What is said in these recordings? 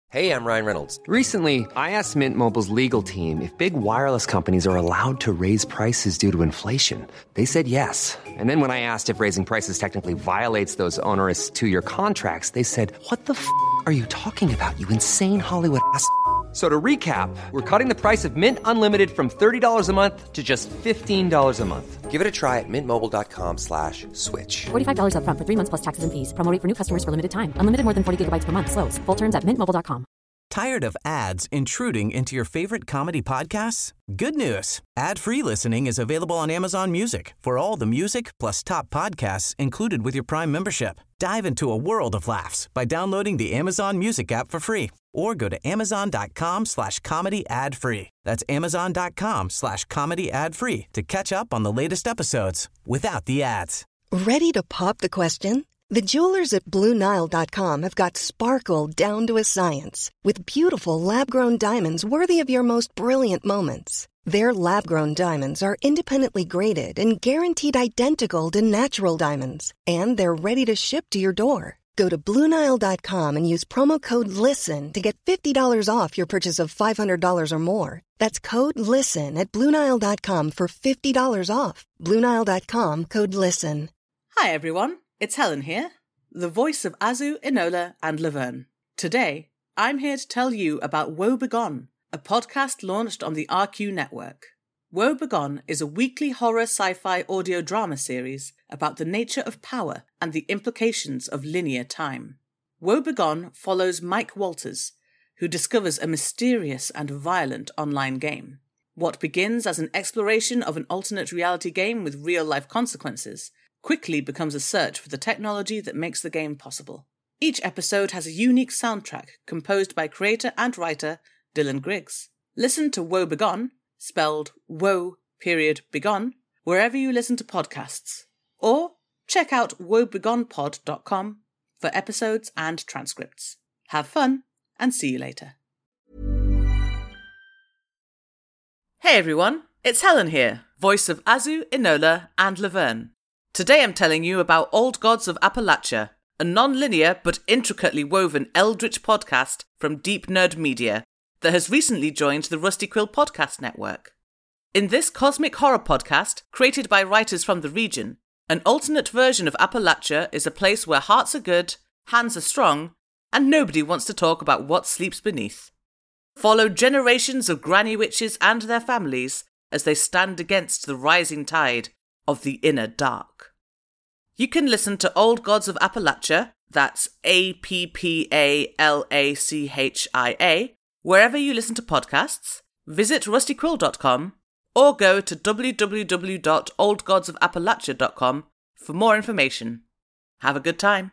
Hey, I'm Ryan Reynolds. Recently, I asked Mint Mobile's legal team if big wireless companies are allowed to raise prices due to inflation. They said yes. And then when I asked if raising prices technically violates those onerous two-year contracts, they said, "What the f*** are you talking about, you insane Hollywood ass?" So to recap, we're cutting the price of Mint Unlimited from $30 a month to just $15 a month. Give it a try at mintmobile.com/switch. $45 up front for 3 months plus taxes and fees. Promo rate for new customers for limited time. Unlimited more than 40 gigabytes per month. Slows full terms at mintmobile.com. Tired of ads intruding into your favorite comedy podcasts? Good news. Ad-free listening is available on Amazon Music for all the music plus top podcasts included with your Prime membership. Dive into a world of laughs by downloading the Amazon Music app for free or go to amazon.com/comedy ad-free. That's amazon.com/comedy ad-free to catch up on the latest episodes without the ads. Ready to pop the question? The jewelers at BlueNile.com have got sparkle down to a science with beautiful lab-grown diamonds worthy of your most brilliant moments. Their lab-grown diamonds are independently graded and guaranteed identical to natural diamonds, and they're ready to ship to your door. Go to BlueNile.com and use promo code LISTEN to get $50 off your purchase of $500 or more. That's code LISTEN at BlueNile.com for $50 off. BlueNile.com, code LISTEN. Hi everyone, it's Helen here, the voice of Azu, Enola and Laverne. Today, I'm here to tell you about Woe Begone, a podcast launched on the RQ network. Woe Begone is a weekly horror sci-fi audio drama series about the nature of power and the implications of linear time. Woe Begone follows Mike Walters, who discovers a mysterious and violent online game. What begins as an exploration of an alternate reality game with real-life consequences quickly becomes a search for the technology that makes the game possible. Each episode has a unique soundtrack composed by creator and writer Dylan Griggs. Listen to Woe Begone, spelled Woe.Begone, wherever you listen to podcasts. Or check out woebegonepod.com for episodes and transcripts. Have fun, and see you later. Hey everyone, it's Helen here, voice of Azu, Enola and Laverne. Today I'm telling you about Old Gods of Appalachia, a non-linear but intricately woven eldritch podcast from Deep Nerd Media that has recently joined the Rusty Quill Podcast Network. In this cosmic horror podcast, created by writers from the region, an alternate version of Appalachia is a place where hearts are good, hands are strong, and nobody wants to talk about what sleeps beneath. Follow generations of granny witches and their families as they stand against the rising tide of the inner dark. You can listen to Old Gods of Appalachia, that's APPALACHIA, wherever you listen to podcasts, visit rustyquill.com, or go to www.oldgodsofappalachia.com for more information. Have a good time.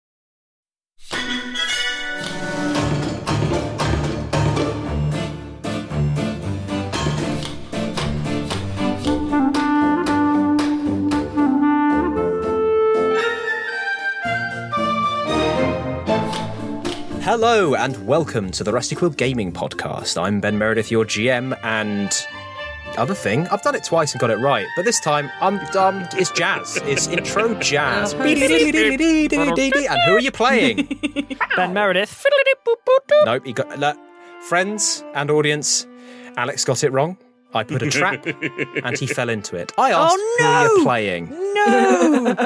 Hello and welcome to the Rusty Quill Gaming Podcast. I'm Ben Meredith, your GM, and other thing, I've done it twice and got it right, but this time it's jazz. It's intro jazz. And who are you playing? Ben Meredith. Nope, you got friends and audience. Alex got it wrong. I put a trap and he fell into it. I asked who you're playing. No!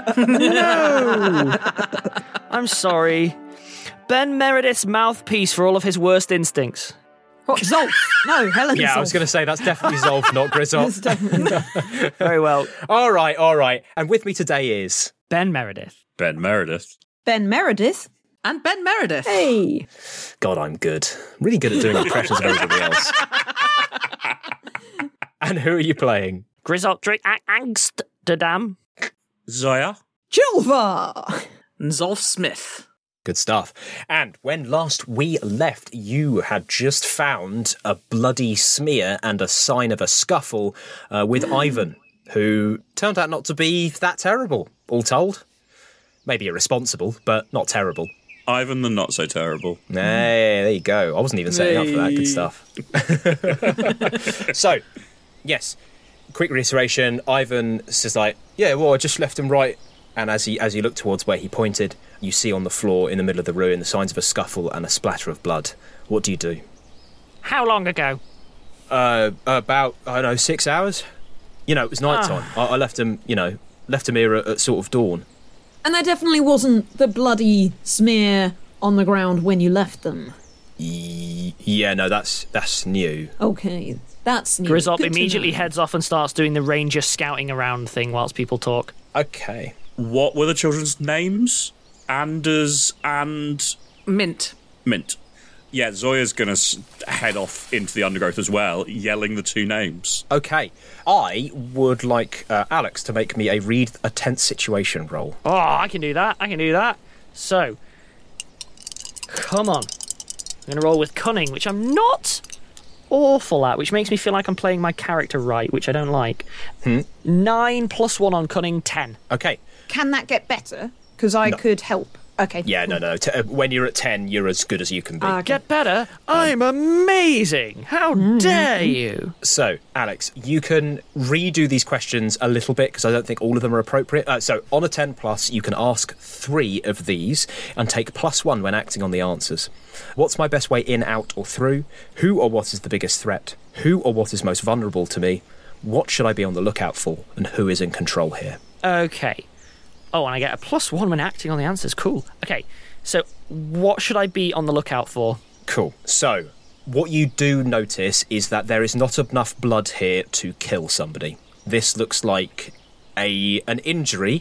I'm sorry. Ben Meredith's mouthpiece for all of his worst instincts. What, Zolf? No, Helen. Yeah, Zolf. I was going to say that's definitely Zolf, not Grizzop. Very well. All right. And with me today is... Ben Meredith. Ben Meredith. Ben Meredith. And Ben Meredith. Hey. God, I'm good. Really good at doing impressions of everybody else. And who are you playing? Grizzop Angsterdam. Zoya. Jilva. Zolf Smith. Good stuff. And when last we left, you had just found a bloody smear and a sign of a scuffle with Ivan, who turned out not to be that terrible, all told. Maybe irresponsible, but not terrible. Ivan the not so terrible. Hey, there you go. I wasn't even setting up for that. Good stuff. So, yes, quick reiteration. Ivan says, like, yeah, well, I just left him right. And as you look towards where he pointed, You see on the floor in the middle of the ruin the signs of a scuffle and a splatter of blood. What do you do? How long ago? About, 6 hours. It was night time. I left him here at sort of dawn. And there definitely wasn't the bloody smear on the ground when you left them. Yeah, no, that's new. Okay, that's new. Grizzop Good to immediately know. heads off and starts doing the ranger scouting around thing whilst people talk. Okay. What were the children's names? Anders and Mint. Mint. Yeah, Zoya's going to head off into the undergrowth as well, yelling the two names. Okay. I would like Alex to make me read a tense situation roll. Oh, I can do that. So, come on. I'm going to roll with cunning, which I'm not awful at, which makes me feel like I'm playing my character right, which I don't like. 9 + 1 on cunning, 10. Okay. Can that get better? Because I could help. Okay. Yeah, cool. no. When you're at 10, you're as good as you can be. Get better? I'm amazing! How dare you? So, Alex, you can redo these questions a little bit because I don't think all of them are appropriate. So, on a 10+, you can ask 3 of these and take +1 when acting on the answers. What's my best way in, out, or through? Who or what is the biggest threat? Who or what is most vulnerable to me? What should I be on the lookout for? And who is in control here? Okay. Oh, and I get a +1 when acting on the answers. Cool. Okay, so what should I be on the lookout for? Cool. So, what you do notice is that there is not enough blood here to kill somebody. This looks like an injury,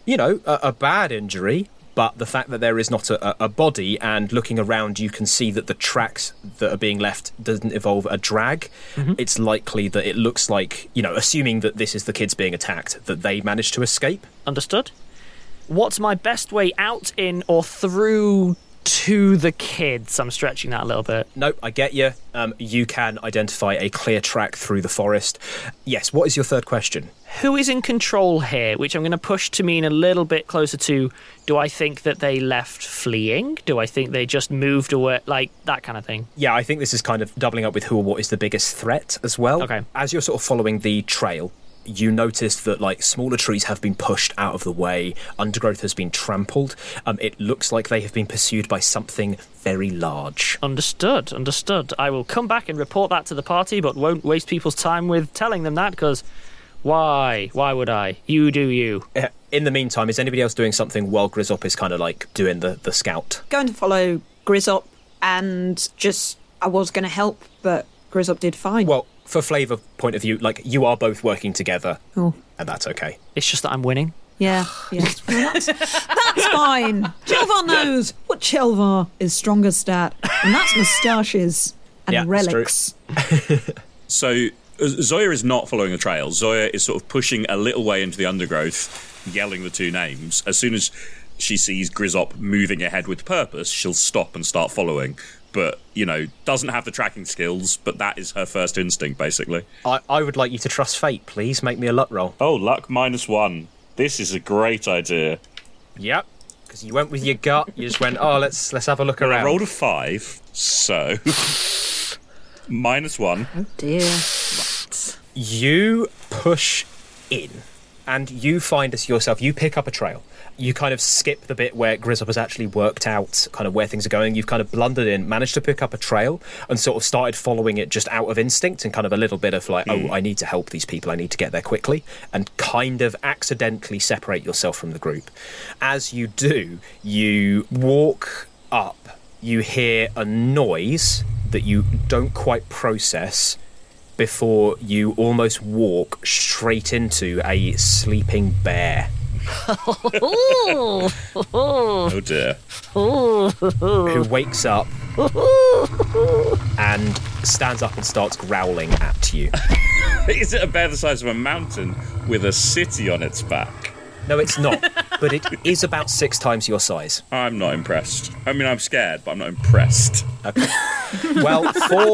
a bad injury, but the fact that there is not a body, and looking around you can see that the tracks that are being left doesn't involve a drag. It's likely that it looks like, assuming that this is the kids being attacked, that they managed to escape. Understood. What's my best way out, in, or through to the kids? I'm stretching that a little bit. Nope, I get you. You can identify a clear track through the forest. Yes, what is your third question? Who is in control here? Which I'm going to push to mean a little bit closer to, do I think that they left fleeing? Do I think they just moved away? Like, that kind of thing. Yeah, I think this is kind of doubling up with who or what is the biggest threat as well. Okay. As you're sort of following the trail, you notice that, smaller trees have been pushed out of the way, undergrowth has been trampled. It looks like they have been pursued by something very large. Understood. I will come back and report that to the party, but won't waste people's time with telling them that, because why? Why would I? You do you. In the meantime, is anybody else doing something while Grizzop is kind of, doing the scout? Going to follow Grizzop, and I was going to help, but Grizzop did fine. Well, for flavour point of view, you are both working together, and that's okay. It's just that I'm winning. Yeah. Well, that's fine. Chelvar knows what Chelvar is strongest at, and that's moustaches and relics. So, Zoya is not following the trail. Zoya is sort of pushing a little way into the undergrowth, yelling the two names. As soon as she sees Grizzop moving ahead with purpose, she'll stop and start following. But, doesn't have the tracking skills, but that is her first instinct, basically. I would like you to trust fate, please. Make me a luck roll. Oh, luck -1. This is a great idea. Yep, because you went with your gut. You just went, let's have a look around. I rolled a 5, so... -1. Oh, dear. You push in, and you find yourself, you pick up a trail. You kind of skip the bit where Grizzop has actually worked out kind of where things are going. You've kind of blundered in, managed to pick up a trail, and sort of started following it just out of instinct and kind of a little bit of I need to help these people, I need to get there quickly, and kind of accidentally separate yourself from the group. As you do, you walk up, you hear a noise that you don't quite process before you almost walk straight into a sleeping bear. Oh dear. Who wakes up and stands up and starts growling at you. Is it a bear the size of a mountain with a city on its back? No, it's not, but it is about 6 times your size. I'm not impressed. I mean, I'm scared, but I'm not impressed. Okay. Well,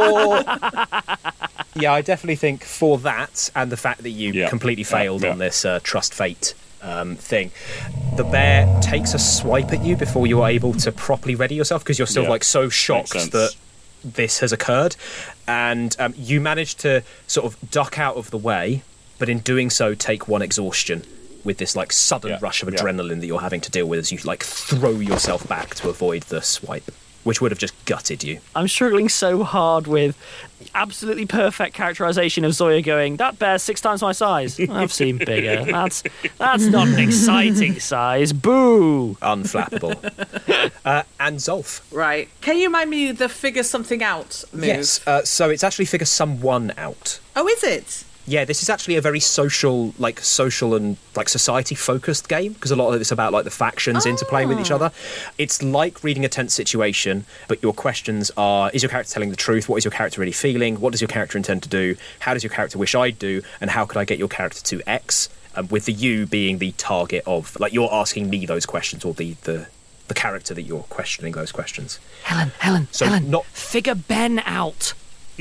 yeah, I definitely think for that, and the fact that you completely failed on this trust fate thing, the bear takes a swipe at you before you're able to properly ready yourself, because you're still so shocked that this has occurred, and you manage to sort of duck out of the way, but in doing so take 1 exhaustion. with this like sudden rush of adrenaline that you're having to deal with as you like throw yourself back to avoid the swipe, which would have just gutted you. I'm struggling so hard with absolutely perfect characterization of Zoya going, that bear's 6 times my size. I've seen bigger. That's not an exciting size. Boo! Unflappable. And Zolf. Right. Can you remind me the figure something out move? Yes. So it's actually figure someone out. Oh, is it? Yeah, this is actually a very social and like society-focused game, because a lot of it's about like the factions interplaying with each other. It's like reading a tense situation, but your questions are: is your character telling the truth? What is your character really feeling? What does your character intend to do? How does your character wish I'd do? And how could I get your character to X? With the you being the target of, like, you're asking me those questions, or the character that you're questioning those questions. Helen, figure Ben out.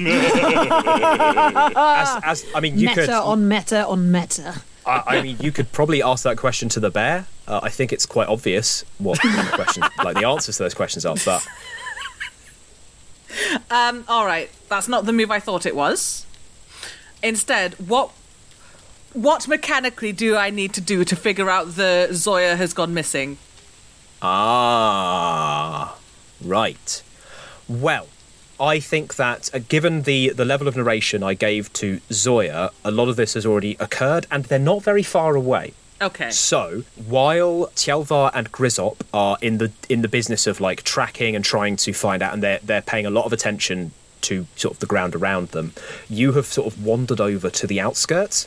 As I mean, you meta could on meta on meta. I mean, you could probably ask that question to the bear. I think it's quite obvious what the question, like the answers to those questions are. But all right, that's not the move I thought it was. Instead, what mechanically do I need to do to figure out the Zoya has gone missing? Right. Well, I think that given the level of narration I gave to Zoya, a lot of this has already occurred, and they're not very far away. Okay. So, while Tjelvar and Grizzop are in the business of like tracking and trying to find out, and they're paying a lot of attention to sort of the ground around them, you have sort of wandered over to the outskirts,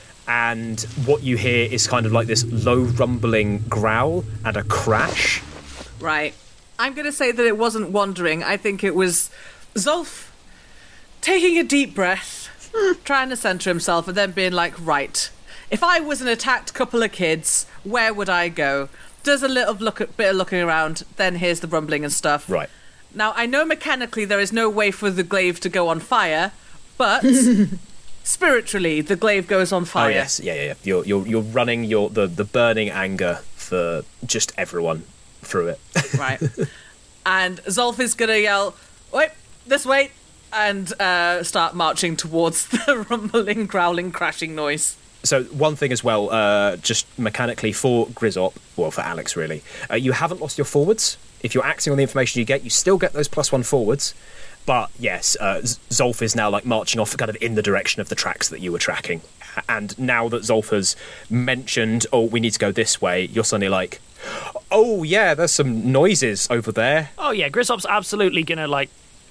and what you hear is kind of like this low rumbling growl and a crash. Right. I'm going to say that it wasn't wandering. I think it was Zolf taking a deep breath, trying to centre himself, and then being like, right, if I was an attacked couple of kids, where would I go? Does a little bit of looking around, then here's the rumbling and stuff. Right. Now, I know mechanically there is no way for the glaive to go on fire, but spiritually the glaive goes on fire. Oh yes, yeah. You're running the burning anger for just everyone through it. Right. And Zolf is going to yell, wait, this way, and start marching towards the rumbling, growling, crashing noise. So one thing as well, just mechanically for Grizzop, well, for Alex really, you haven't lost your forwards. If you're acting on the information you get, you still get those +1 forwards. But yes, Zolf is now like marching off kind of in the direction of the tracks that you were tracking. And now that Zolf has mentioned, oh, we need to go this way, you're suddenly like, oh yeah, there's some noises over there. Oh yeah, Grizzop's absolutely gonna like...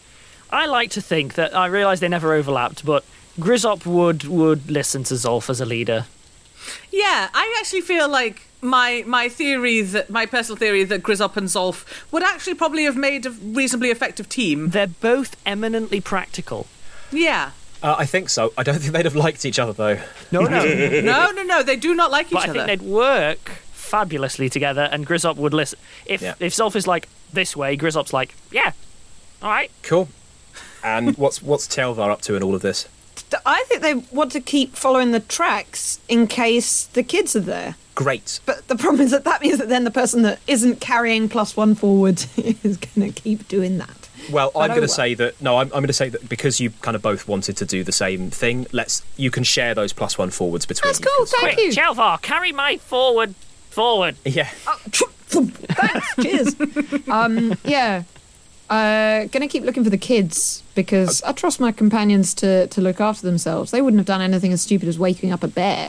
I like to think that, I realise they never overlapped, but Grizzop would listen to Zolf as a leader. Yeah, I actually feel like my personal theory that Grizzop and Zolf would actually probably have made a reasonably effective team. They're both eminently practical. Yeah. I think so. I don't think they'd have liked each other though. No. No, they do not like each other. But I think they'd work fabulously together, and Grizzop would listen. If Zolf is like, this way, Grizzop's like, yeah, all right. Cool. And what's Tjelvar up to in all of this? I think they want to keep following the tracks in case the kids are there. Great. But the problem is that means that then the person that isn't carrying +1 forward is going to keep doing that. Well, I'm going to say that... No, I'm going to say that because you kind of both wanted to do the same thing, you can share those +1 forwards between you. That's cool, thank you. Tjelvar, carry my forward. Yeah. Thanks, cheers. Yeah. Gonna keep looking for the kids, because I trust my companions to look after themselves. They wouldn't have done anything as stupid as waking up a bear.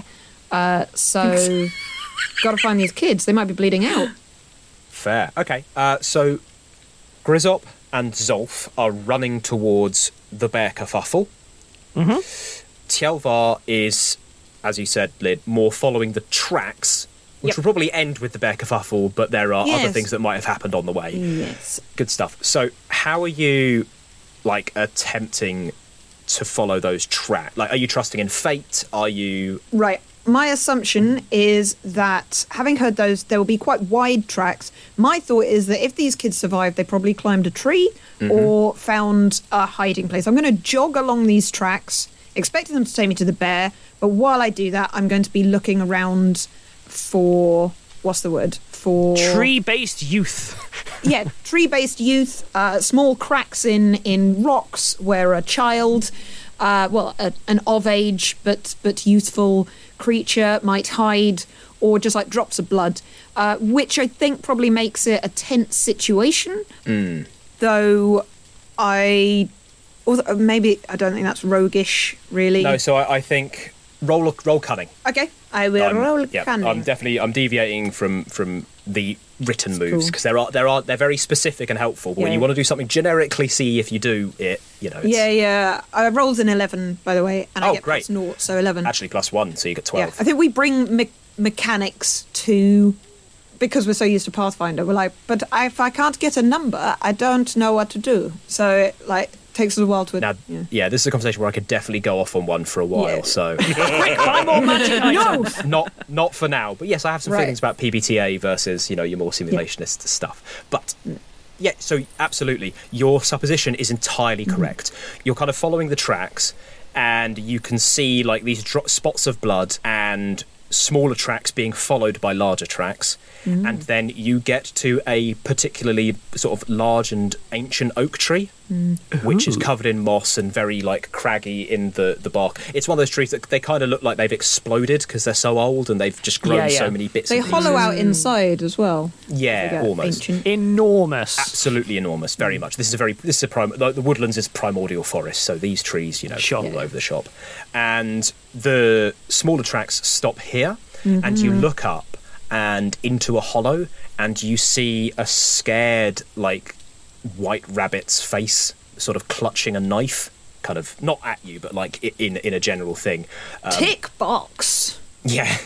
So, gotta find these kids. They might be bleeding out. Fair. Okay. So, Grizzop and Zolf are running towards the bear kerfuffle. Mm-hmm. Tjelvar is, as you said, Lyd, more following the tracks, which will probably end with the bear kerfuffle, but there are other things that might have happened on the way. Yes. Good stuff. So, how are you, like, attempting to follow those tracks? Like, are you trusting in fate? Are you... Right. My assumption is that, having heard those, there will be quite wide tracks. My thought is that if these kids survived, they probably climbed a tree or found a hiding place. I'm going to jog along these tracks, expecting them to take me to the bear, but while I do that, I'm going to be looking around for... What's the word? For... Tree-based youth. Yeah, tree-based youth, small cracks in rocks where a child... an of age but youthful creature might hide, or just like drops of blood, which I think probably makes it a tense situation. Though maybe I don't think that's roguish, really. No, so I think roll cunning. Okay, I will roll cunning. I'm deviating from the written moves cool. because they're very specific and helpful. But when you want to do something generically, see if you do it, It's, yeah. I rolled an 11, by the way, and I get great. plus 0, so 11. Actually, +1, so you get 12. Yeah, I think we bring mechanics to, because we're so used to Pathfinder. We're like, but if I can't get a number, I don't know what to do. So it takes us a while to. Now, this is a conversation where I could definitely go off on one for a while. So Quick, buy more magic items. not for now. But yes, I have some feelings about PBTA versus your more simulationist stuff. But yeah, so absolutely, your supposition is entirely correct. You're kind of following the tracks, and you can see like these spots of blood and smaller tracks being followed by larger tracks, and then you get to a particularly sort of large and ancient oak tree, which is covered in moss and very like craggy in the bark. It's one of those trees that they kind of look like they've exploded because they're so old and they've just grown so many bits. They hollow out inside as well. Yeah, almost ancient. Enormous, absolutely enormous, very much. The woodlands is primordial forest, so these trees, all over the shop, and the smaller tracks stop here, and you look up and into a hollow, and you see a scared like white rabbit's face sort of clutching a knife, kind of not at you but like in a general thing. Tick box. Yeah.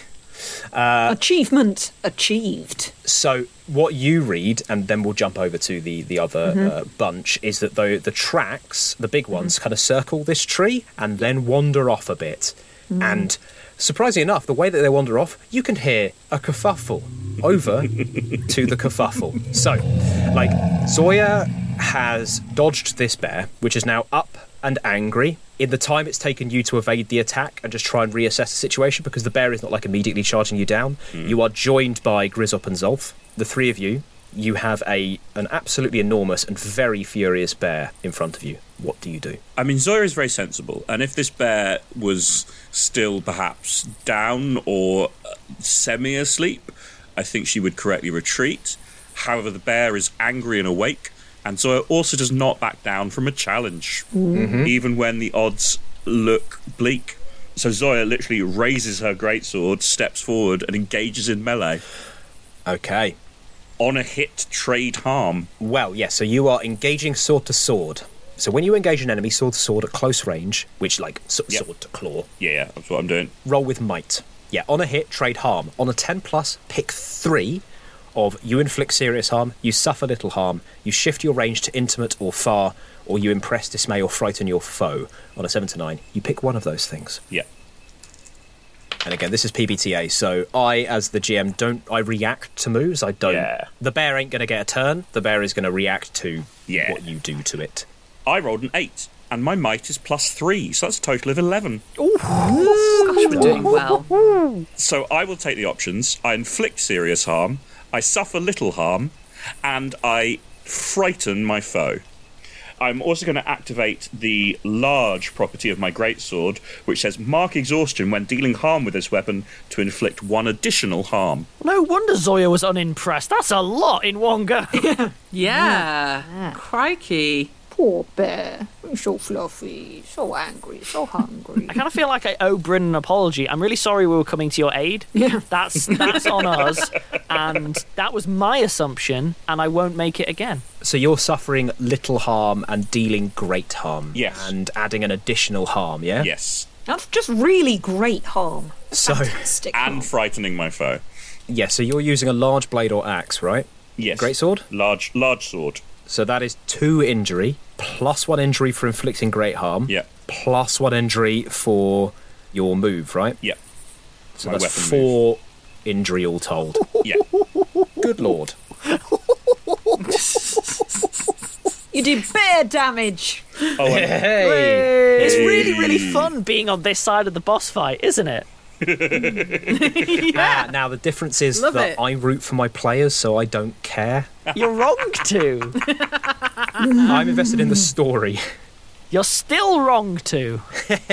Achievement achieved. So what you read, and then we'll jump over to the other bunch, is that the tracks, the big ones, kind of circle this tree and then wander off a bit. And surprisingly enough, the way that they wander off, you can hear a kerfuffle over to the kerfuffle. So, like, Zoya has dodged this bear, which is now up and angry. In the time it's taken you to evade the attack and just try and reassess the situation, because the bear is not like immediately charging you down, you are joined by Grizzop and Zolf. The three of you have an absolutely enormous and very furious bear in front of you. What do you do? I mean, Zoya is very sensible, and if this bear was still perhaps down or semi-asleep, I think she would correctly retreat. However, the bear is angry and awake, and Zoya also does not back down from a challenge, even when the odds look bleak. So Zoya literally raises her greatsword, steps forward, and engages in melee. Okay. On a hit, trade harm. Well, yes, so you are engaging sword to sword. So when you engage an enemy sword to sword at close range, which like sword to claw. Yeah, that's what I'm doing. Roll with might. Yeah, on a hit, trade harm. On a 10+, pick 3 of you inflict serious harm, you suffer little harm, you shift your range to intimate or far, or you impress, dismay, or frighten your foe. On a 7 to 9, you pick one of those things. Yeah. And again, this is PBTA, so I, as the GM, I react to moves. I don't. Yeah. The bear ain't going to get a turn. The bear is going to react to what you do to it. I rolled an 8, and my might is +3, so that's a total of 11. Ooh. Gosh, we're doing well. So I will take the options. I inflict serious harm, I suffer little harm, and I frighten my foe. I'm also going to activate the large property of my greatsword, which says mark exhaustion when dealing harm with this weapon to inflict 1 additional harm. No wonder Zoya was unimpressed. That's a lot in one go. Yeah. Crikey. Poor bear. He's so fluffy, so angry, so hungry. I kind of feel like I owe Bryn an apology. I'm really sorry we were coming to your aid. Yeah. That's on us. And that was my assumption, and I won't make it again. So you're suffering little harm and dealing great harm. Yes. And adding an additional harm, yeah? Yes. That's just really great harm. So, fantastic harm. And frightening my foe. Yeah, so you're using a large blade or axe, right? Yes. Greatsword? Large sword. So that is 2 injury, +1 injury for inflicting great harm, Yeah. +1 injury for your move, right? Yeah. So My that's weapon 4 injury all told. Yeah. Good lord. You did bear damage. Oh, Hey! It's really, really fun being on this side of the boss fight, isn't it? Now the difference is Love that it. I root for my players, so I don't care. You're wrong to. I'm invested in the story. You're still wrong to.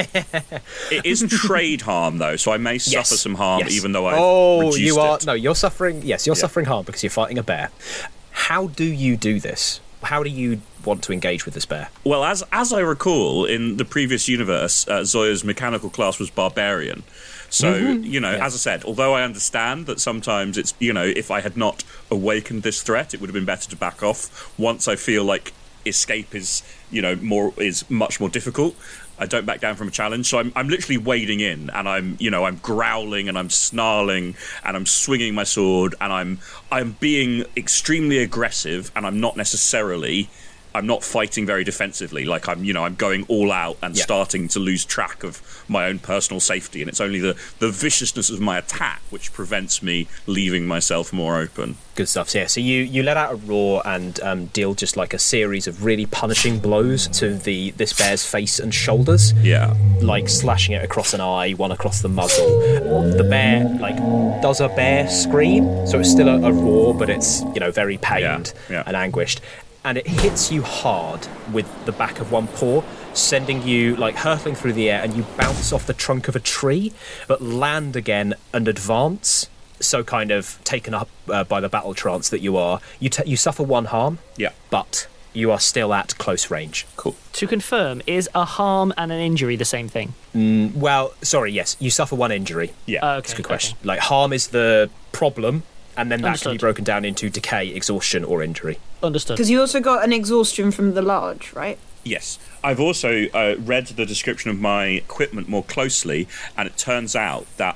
It is trade harm, though, so I may suffer some harm, even though I reduced you are. it. No, you're suffering. Yes, you're suffering harm because you're fighting a bear. How do you do this? How do you want to engage with this bear? Well, as I recall, in the previous universe, Zoya's mechanical class was Barbarian. So, as I said, although I understand that sometimes it's, if I had not awakened this threat, it would have been better to back off. Once I feel like escape is, is much more difficult, I don't back down from a challenge. So I'm literally wading in, and I'm growling and I'm snarling and I'm swinging my sword and I'm being extremely aggressive, and I'm not fighting very defensively. Like I'm going all out and starting to lose track of my own personal safety, and it's only the viciousness of my attack which prevents me leaving myself more open. Good stuff. So, so you let out a roar and deal just like a series of really punishing blows to this bear's face and shoulders. Yeah. Like slashing it across an eye, one across the muzzle. The bear, does a bear scream? So it's still a roar, but it's, very pained and anguished. And it hits you hard with the back of one paw, sending you hurtling through the air, and you bounce off the trunk of a tree, but land again and advance. So kind of taken up by the battle trance that you are. You suffer one harm, but you are still at close range. Cool. To confirm, is a harm and an injury the same thing? Well, sorry, yes, you suffer one injury. Yeah, that's a good question. Harm is the problem, and then that Understood. can be broken down into decay, exhaustion, or injury. Understood. Because you also got an exhaustion from the large, right? Yes. I've also read the description of my equipment more closely, and it turns out that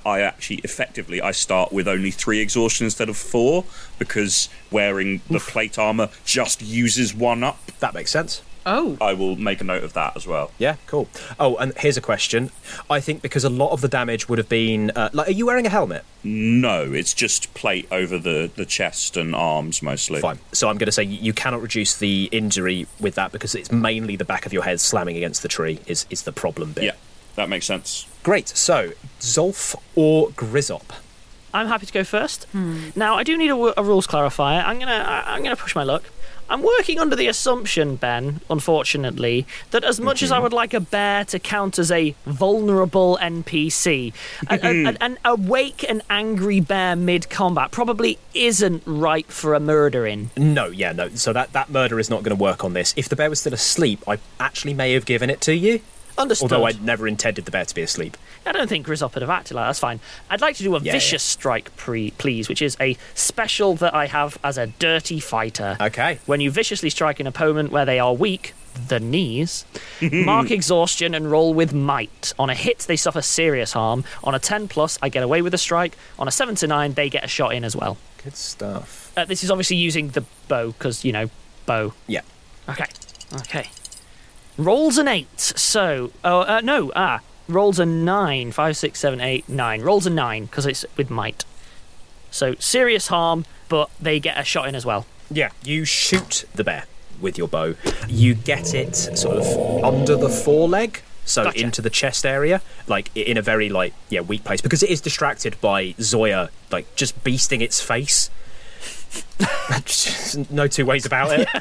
I start with only 3 exhaustion instead of 4, because wearing the plate armour just uses 1 up. That makes sense. Oh. I will make a note of that as well. Yeah, cool. Oh, and here's a question. I think because a lot of the damage would have been... are you wearing a helmet? No, it's just plate over the chest and arms mostly. Fine. So I'm going to say you cannot reduce the injury with that because it's mainly the back of your head slamming against the tree is the problem bit. Yeah, that makes sense. Great. So, Zolf or Grizzop? I'm happy to go first. Now, I do need a rules clarifier. I'm gonna push my luck. I'm working under the assumption, Ben, unfortunately, that as much as I would like a bear to count as a vulnerable NPC, an awake and angry bear mid-combat probably isn't ripe for a murdering. No. So that murder is not going to work on this. If the bear was still asleep, I actually may have given it to you. Understood. Although I never intended the bear to be asleep. I don't think Grizzop would have acted like that. That's fine. I'd like to do a vicious strike, please, which is a special that I have as a dirty fighter. Okay. When you viciously strike an opponent where they are weak, the knees, mark exhaustion and roll with might. On a hit, they suffer serious harm. On a 10+, I get away with a strike. On a 7 to 9, they get a shot in as well. Good stuff. This is obviously using the bow, because, bow. Yeah. Okay. Rolls an 8, so... rolls a 9. 5, 6, 7, 8, 9. Rolls a 9, because it's with might. So, serious harm, but they get a shot in as well. Yeah, you shoot the bear with your bow. You get it sort of under the foreleg, so Gotcha. into the chest area, in a very, weak place, because it is distracted by Zoya, just beasting its face. No two ways about it.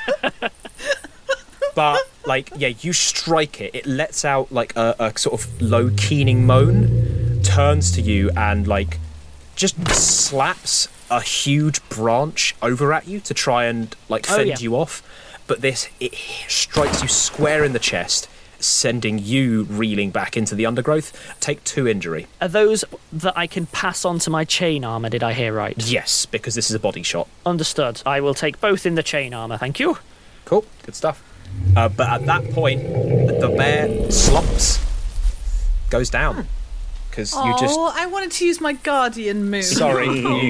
But, you strike it. It lets out, a sort of low keening moan, turns to you and, just slaps a huge branch over at you to try and, fend you off. But it strikes you square in the chest, sending you reeling back into the undergrowth. Take 2 injury. Are those that I can pass on to my chain armour, did I hear right? Yes, because this is a body shot. Understood. I will take both in the chain armour, thank you. Cool, good stuff. But at that point, the bear slops, goes down. Because you just... Oh, I wanted to use my guardian move. Sorry,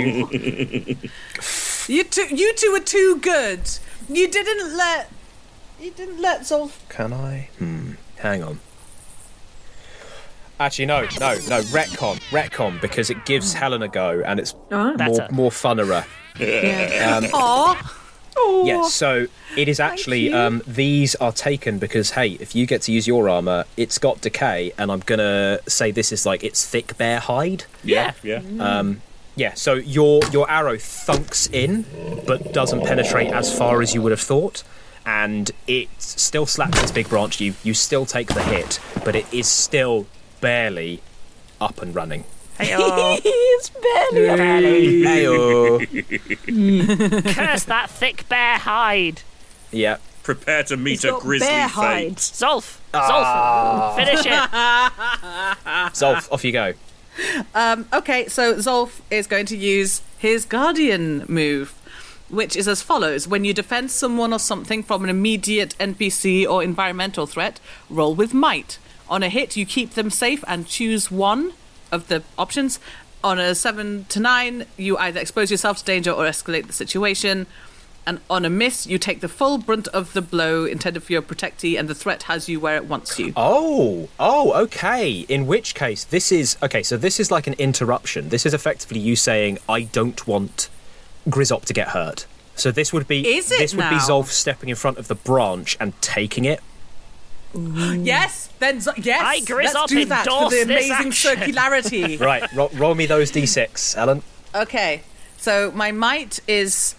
You two were too good. You didn't let Zolf... Can I? Hang on. Actually, no. Retcon, because it gives Helen a go, and it's more funner. Aww. Yeah, so it is actually, these are taken because, hey, if you get to use your armour, it's got decay, and I'm going to say this is it's thick bear hide. Yeah. So your arrow thunks in, but doesn't penetrate as far as you would have thought. and it still slaps this big branch. You still take the hit, but it is still barely up and running. Hey-oh. It's barely. Hey-oh. Curse that thick bear hide. Yeah. Prepare to meet He's a got grisly bear fate. hide. Zolf, finish it. Zolf, off you go. Okay, so Zolf is going to use his Guardian move, which is as follows. When you defend someone or something from an immediate NPC or environmental threat, roll with might. On a hit, you keep them safe and choose one of the options. On a 7 to 9, you either expose yourself to danger or escalate the situation. And on a miss, you take the full brunt of the blow intended for your protectee, and the threat has you where it wants you. Oh, okay. In which case, this is like an interruption. This is effectively you saying, I don't want Grizzop to get hurt. So this would be Is it would be now? Zolf stepping in front of the branch and taking it. Yes, then yes, I, Grizzop, let's do that for endorse the this amazing action. circularity. Right, roll me those d6, Ellen. Okay, so my might is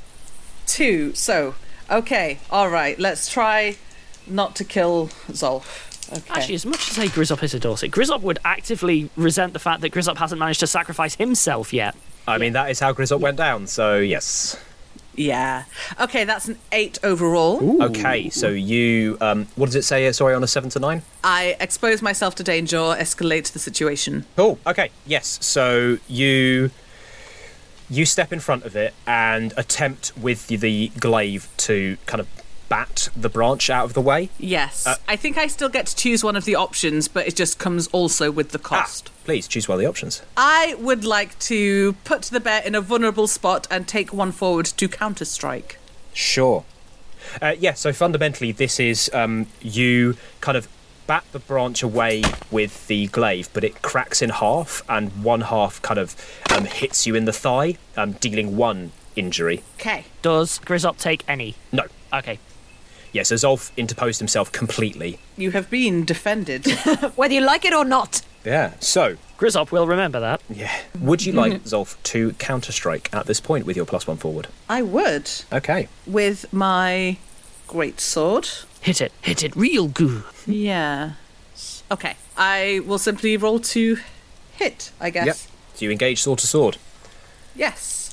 2. So, okay, all right, let's try not to kill Zolf. Okay. Actually, as much as I say Grizzop is a Dorset, Grizzop would actively resent the fact that Grizzop hasn't managed to sacrifice himself yet. I mean, that is how Grizzop went down, so yes. Yeah. Okay, that's an 8 overall. Ooh. Okay, so you, what does it say, sorry, on a 7 to 9? I expose myself to danger, escalate the situation. Cool, okay, yes, so you step in front of it and attempt with the glaive to kind of bat the branch out of the way. Yes. I think I still get to choose one of the options, but it just comes also with the cost. Please, choose one of the options. I would like to put the bear in a vulnerable spot and take one forward to counter-strike. Sure. So fundamentally this is you kind of bat the branch away with the glaive, but it cracks in half, and one half kind of hits you in the thigh, dealing 1 injury. Okay. Does Grizzop take any? No. Okay. Yeah, so Zolf interposed himself completely. You have been defended. Whether you like it or not. Yeah, so... Grizzop will remember that. Yeah. Would you like, Zolf, to counter-strike at this point with your +1 forward? I would. Okay. With my greatsword. Hit it real good. Yeah. Okay. I will simply roll to hit, I guess. Yep. So you engage sword to sword. Yes.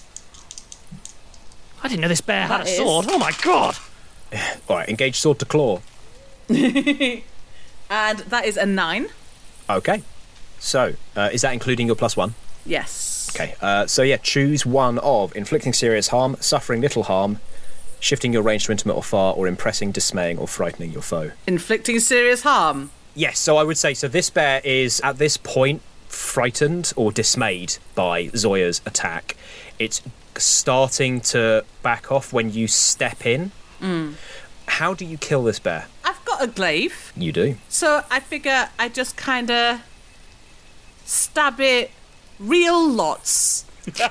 I didn't know this bear had a That is- sword. Oh my god! All right, engage sword to claw. And that is a 9. Okay. So, is that including your +1? Yes. Okay, choose one of inflicting serious harm, suffering little harm, shifting your range to intimate or far, or impressing, dismaying, or frightening your foe. Inflicting serious harm. Yes, so I would say, so this bear is, at this point, frightened or dismayed by Zoya's attack. It's starting to back off when you step in. How do you kill this bear? I've got a glaive. You do. So I figure I just kind of stab it real lots. Okay.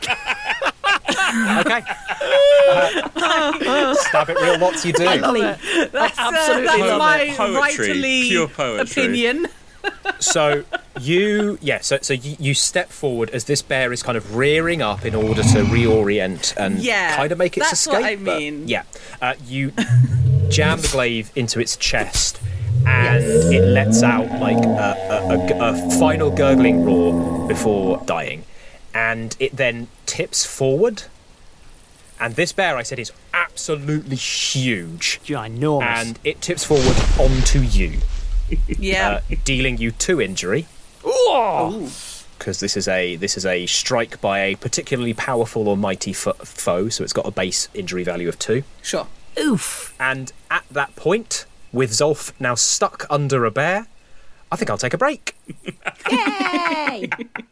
Stab it real lots, you do. That's absolutely love my it. Poetry, rightly pure poetry. opinion. So you step forward as this bear is kind of rearing up in order to reorient and Yeah, kind of make its that's escape. what I but- mean. You jam the glaive into its chest, and it lets out like a final gurgling roar before dying, and it then tips forward. And this bear, I said, is absolutely huge, Ginormous. and it tips forward onto you. Yeah. Dealing you 2 injury, Ooh. because this is a strike by a particularly powerful or mighty foe, so it's got a base injury value of 2. Sure. Oof. And at that point, with Zolf now stuck under a bear, I think I'll take a break. Yay!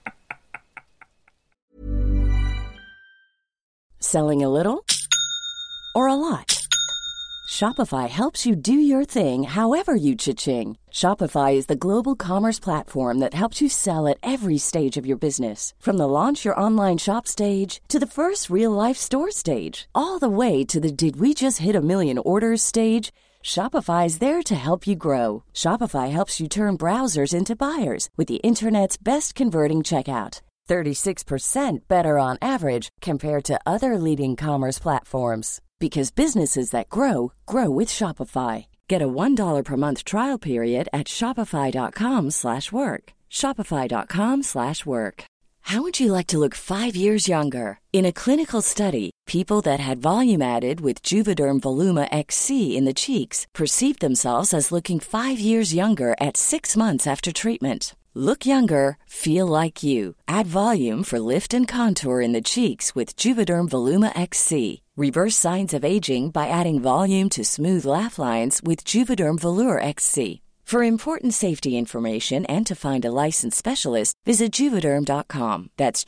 Selling a little or a lot? Shopify helps you do your thing however you cha-ching. Shopify is the global commerce platform that helps you sell at every stage of your business. From the launch your online shop stage to the first real-life store stage, all the way to the did we just hit a million orders stage. Shopify is there to help you grow. Shopify helps you turn browsers into buyers with the internet's best converting checkout. 36% better on average compared to other leading commerce platforms. Because businesses that grow, grow with Shopify. Get a $1 per month trial period at shopify.com/work. Shopify.com/work. How would you like to look 5 years younger? In a clinical study, people that had volume added with Juvederm Voluma XC in the cheeks perceived themselves as looking 5 years younger at 6 months after treatment. Look younger, feel like you. Add volume for lift and contour in the cheeks with Juvederm Voluma XC. Reverse signs of aging by adding volume to smooth laugh lines with Juvederm Volure XC. For important safety information and to find a licensed specialist, visit Juvederm.com. That's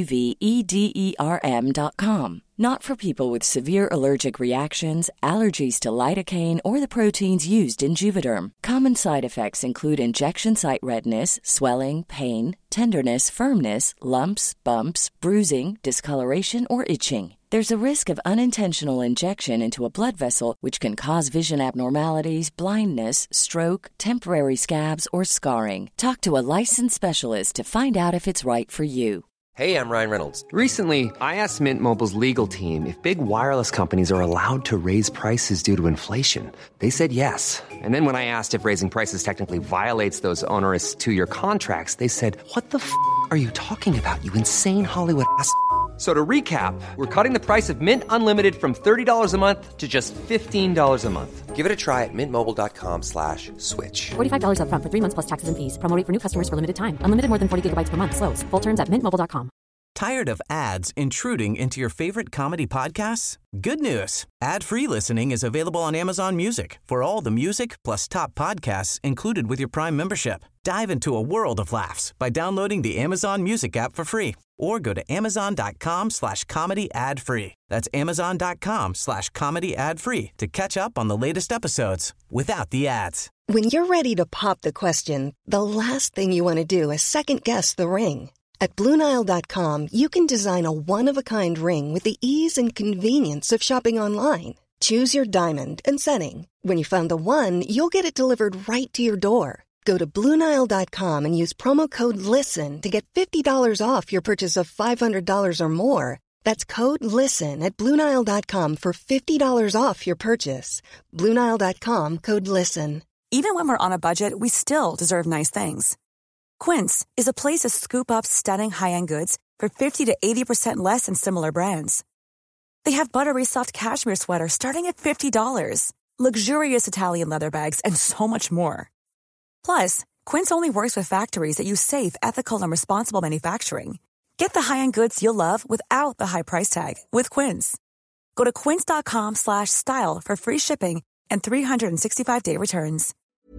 JUVEDERM.com. Not for people with severe allergic reactions, allergies to lidocaine, or the proteins used in Juvederm. Common side effects include injection site redness, swelling, pain, tenderness, firmness, lumps, bumps, bruising, discoloration, or itching. There's a risk of unintentional injection into a blood vessel, which can cause vision abnormalities, blindness, stroke, temporary scabs, or scarring. Talk to a licensed specialist to find out if it's right for you. Hey, I'm Ryan Reynolds. Recently, I asked Mint Mobile's legal team if big wireless companies are allowed to raise prices due to inflation. They said yes. And then when I asked if raising prices technically violates those onerous 2-year contracts, they said, "What the f*** are you talking about, you insane Hollywood ass?" So to recap, we're cutting the price of Mint Unlimited from $30 a month to just $15 a month. Give it a try at mintmobile.com/switch. $45 up front for 3 months plus taxes and fees. Promo rate for new customers for limited time. Unlimited more than 40 gigabytes per month. Slows full terms at mintmobile.com. Tired of ads intruding into your favorite comedy podcasts? Good news. Ad-free listening is available on Amazon Music for all the music plus top podcasts included with your Prime membership. Dive into a world of laughs by downloading the Amazon Music app for free or go to amazon.com/comedy ad-free. That's amazon.com/comedy ad-free to catch up on the latest episodes without the ads. When you're ready to pop the question, the last thing you want to do is second-guess the ring. At BlueNile.com, you can design a one-of-a-kind ring with the ease and convenience of shopping online. Choose your diamond and setting. When you find the one, you'll get it delivered right to your door. Go to BlueNile.com and use promo code LISTEN to get $50 off your purchase of $500 or more. That's code LISTEN at BlueNile.com for $50 off your purchase. BlueNile.com, code LISTEN. Even when we're on a budget, we still deserve nice things. Quince is a place to scoop up stunning high-end goods for 50 to 80% less than similar brands. They have buttery soft cashmere sweaters starting at $50, luxurious Italian leather bags, and so much more. Plus, Quince only works with factories that use safe, ethical, and responsible manufacturing. Get the high-end goods you'll love without the high price tag with Quince. Go to quince.com/style for free shipping and 365-day returns.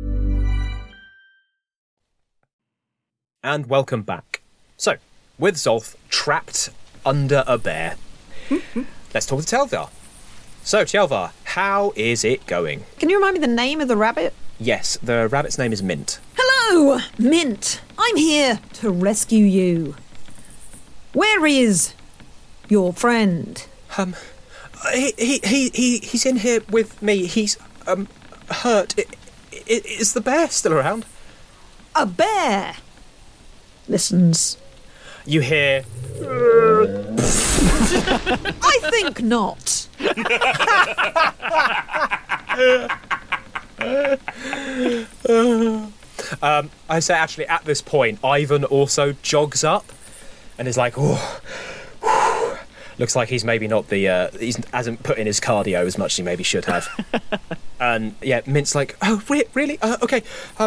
And welcome back. So, with Zolf trapped under a bear, let's talk to Telvar. So, Telvar, how is it going? Can you remind me the name of the rabbit? Yes, the rabbit's name is Mint. Hello, Mint. I'm here to rescue you. Where is your friend? He's in here with me. He's hurt. Is the bear still around? A bear listens. You hear... I think not. I say, actually, at this point, Ivan also jogs up and is like, oh, looks like he's maybe not the, he hasn't put in his cardio as much as he maybe should have. And yeah, Mint's like, oh, really? Okay,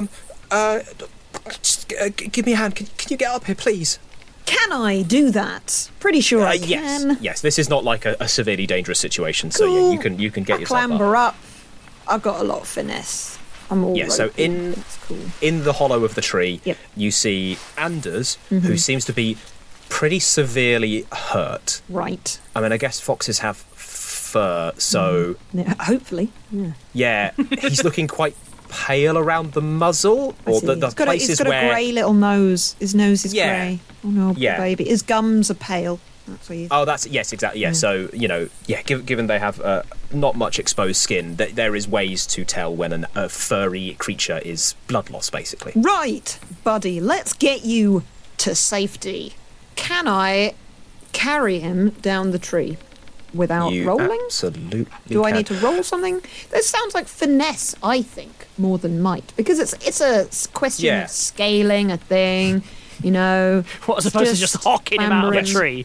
just give me a hand. Can you get up here, please? Can I do that? Pretty sure I can. Yes, this is not like a severely dangerous situation, cool. so yeah, you can get yourself clamber up. I've got a lot of finesse. I'm all so in the hollow of the tree, you see Anders, who seems to be pretty severely hurt. Right. I mean, I guess foxes have fur, so... Yeah, hopefully, yeah. He's looking quite pale around the muzzle, or the places he's got where... a grey little nose. His nose is grey. Oh no, poor baby. His gums are pale. That's what yes, exactly. Yeah, so, given they have not much exposed skin, there is ways to tell when a furry creature is blood loss, basically. Right, buddy, let's get you to safety. Can I carry him down the tree? without You rolling? absolutely Do I can. need to roll something? This sounds like finesse, I think, more than might, because it's a question Yeah. of scaling a thing. You know, What, as opposed to just hocking him out of a tree?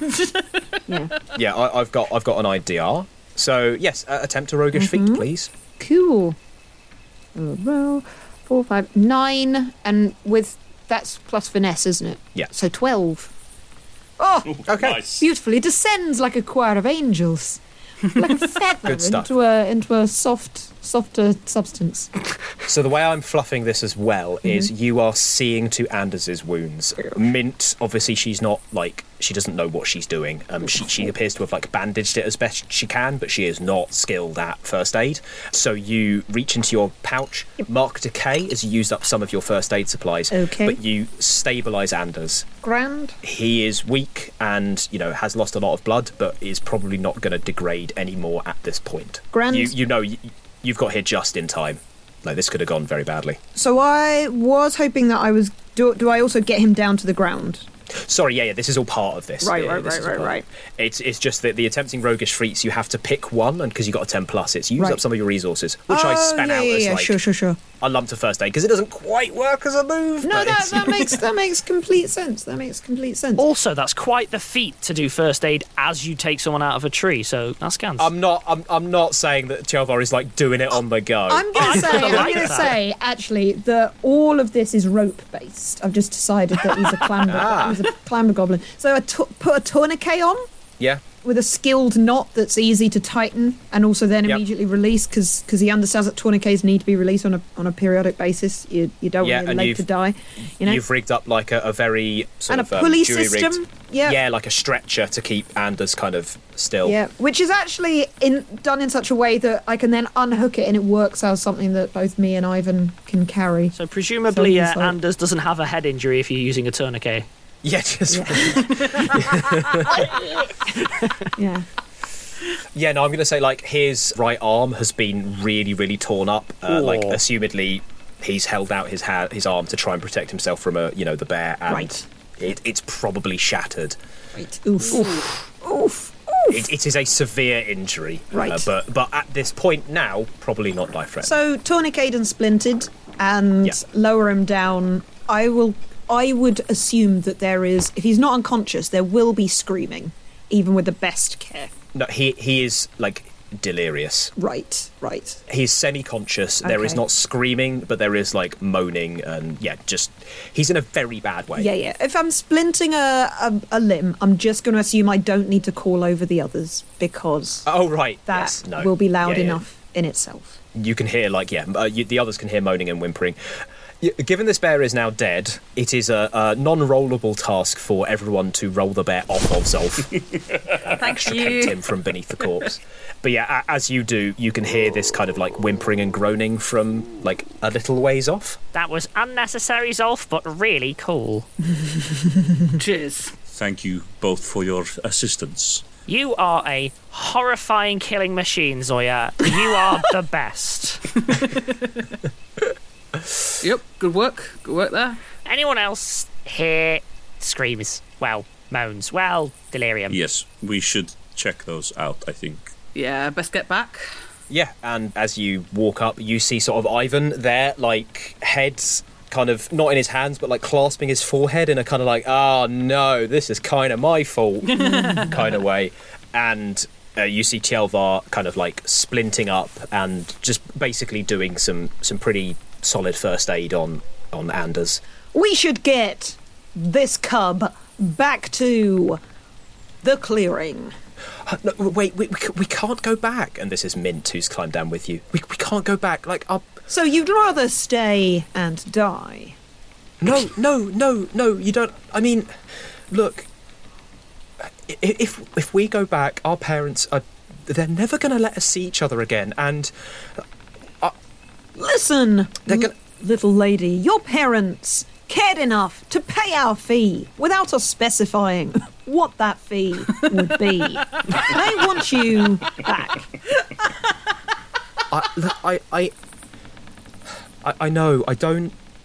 Yeah, I've got an idea. So yes, attempt a roguish feat, please. Cool. Roll 4, 5, 9, and with that's plus finesse, isn't it? Yeah. So 12. Oh, Okay. Nice. beautifully descends like a choir of angels, like a feather Good stuff. into a softer substance. So the way I'm fluffing this as well is you are seeing to Anders's wounds. Mint, obviously, she's not she doesn't know what she's doing. She appears to have bandaged it as best she can, but she is not skilled at first aid. So you reach into your pouch, mark decay as you used up some of your first aid supplies. Okay. But you stabilise Anders. Grand. He is weak and, has lost a lot of blood, but is probably not going to degrade anymore at this point. Grand. You've got here just in time. No, this could have gone very badly. So I was hoping that I was. Do I also get him down to the ground? Sorry, yeah, this is all part of this. Right. It's just that the attempting roguish feats, you have to pick one, and because you got a 10 plus, it's use Right. up some of your resources, which I span out as sure. a lump to first aid, because it doesn't quite work as a move. No, but it's- that makes complete sense. That makes complete sense. Also, that's quite the feat to do first aid as you take someone out of a tree, so that scans. I'm not saying that Tjalvar is doing it on the go. I'm going to say actually that all of this is rope based. I've just decided that he's a clamber goblin. So put a tourniquet on Yeah. with a skilled knot that's easy to tighten and also then Yep. immediately release because he understands that tourniquets need to be released on a periodic basis. You don't Yeah, want your and leg to die. You've rigged up a very sort And of a pulley jury-rigged- system. Yeah. like a stretcher to keep Anders kind of still. Yeah, which is actually done in such a way that I can then unhook it and it works as something that both me and Ivan can carry. So presumably, So he's like- Anders doesn't have a head injury if you're using a tourniquet. Yeah, just Yeah. Yeah, no, I'm going to say his right arm has been really, really torn up. Assumedly, he's held out his arm to try and protect himself from the bear, and Right. it's probably shattered. Right. Oof. It is a severe injury, Right. But at this point now, probably not life-threatening. So tourniquet and splintered and lower him down. I would assume that there is, if he's not unconscious, there will be screaming, even with the best care. No, he is delirious. Right. He's semi-conscious. There is Okay. not screaming, but there is moaning, and he's in a very bad way. Yeah. If I'm splinting a limb, I'm just going to assume I don't need to call over the others because Oh right, that yes, no. will be loud Yeah, yeah. enough in itself. You can hear the others can hear moaning and whimpering. Given this bear is now dead, it is a non-rollable task for everyone to roll the bear off of Zolf. Extricate him from beneath the corpse. But yeah, as you do, you can hear this kind of whimpering and groaning from a little ways off. That was unnecessary, Zolf, but really cool. Cheers. Thank you both for your assistance. You are a horrifying killing machine, Zoya. You are the best. Yep, good work there. Anyone else here screams? Well, moans. Well, delirium. Yes, we should check those out, I think. Yeah, best get back. Yeah, and as you walk up, you see sort of Ivan there, heads kind of not in his hands, but clasping his forehead in a kind of oh no, this is kind of my fault kind of way. And you see Tjalvar kind of splinting up and just basically doing some pretty solid first aid on Anders. We should get this cub back to the clearing. No, wait, we can't go back. And this is Mint who's climbed down with you. We can't go back. So you'd rather stay and die? No, you don't. I mean, look, if we go back, our parents they're never going to let us see each other again, and Listen, little lady, your parents cared enough to pay our fee without us specifying what that fee would be. They want you back. I know,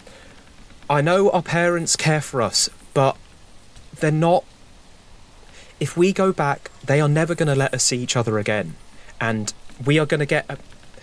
I know our parents care for us, but they're not. if we go back, they are never going to let us see each other again. And we are going to get...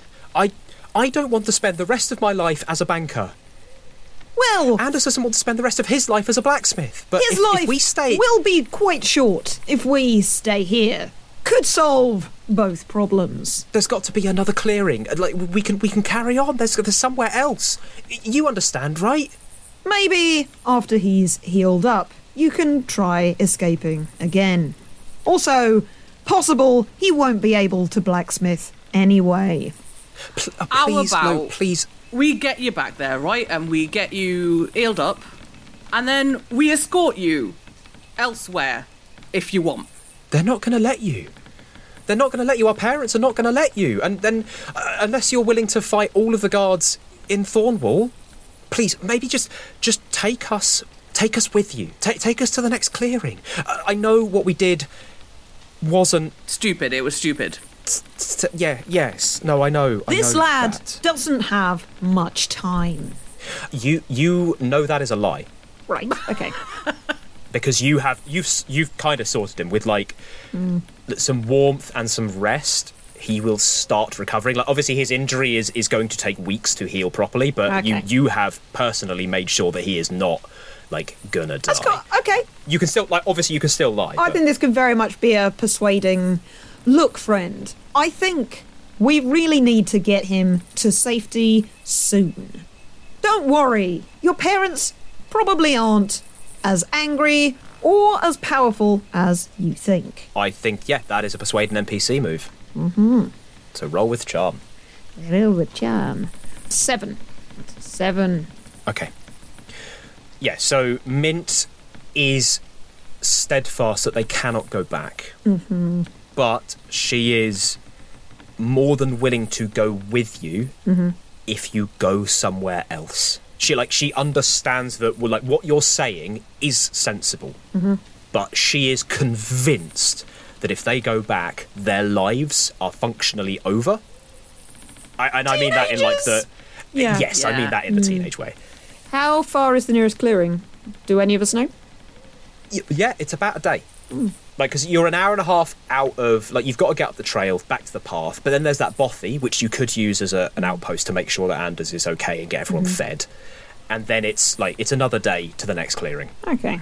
I don't want to spend the rest of my life as a banker. Well... Anders doesn't want to spend the rest of his life as a blacksmith. But his if life we stay... will be quite short if we stay here. Could solve both problems. There's got to be another clearing. Like, we can carry on. There's somewhere else. You understand, right? Maybe after he's healed up, you can try escaping again. Also, possible he won't be able to blacksmith anyway. Please, no, please. We get you back there, right? And we get you healed up. And then we escort you elsewhere, if you want. They're not going to let you. They're not going to let you. Our parents are not going to let you. And then, unless you're willing to fight all of the guards in Thornwall, please, maybe just take us with you. Take us to the next clearing. I know what we did wasn't... Stupid. It was stupid. Yes. No, I know. This lad doesn't have much time. You know that is a lie. Right, okay. Because you've kind of sorted him with, like, some warmth and some rest. He will start recovering. Like, obviously his injury is going to take weeks to heal properly, but Okay. you have personally made sure that he is not, like, gonna die. Okay. You can still, like, obviously you can still lie. I but- think this could very much be a persuading... Look, friend, I think we really need to get him to safety soon. Don't worry, your parents probably aren't as angry or as powerful as you think. I think, yeah, that is a persuade an NPC move. Mm-hmm. So roll with charm. Roll with charm. 7. 7. Okay. Yeah, so Mint is steadfast that they cannot go back. Mm-hmm. But she is more than willing to go with you if you go somewhere else. She understands that, well, like, what you're saying is sensible, but she is convinced that if they go back, their lives are functionally over. I mean that in, like, the... Yeah. Yes, I mean that in the teenage way. How far is the nearest clearing? Do any of us know? Yeah, it's about a day. Like, because you're an hour and a half out of... Like, you've got to get up the trail, back to the path, but then there's that bothy, which you could use as an outpost to make sure that Anders is okay and get everyone fed. And then it's another day to the next clearing. Okay.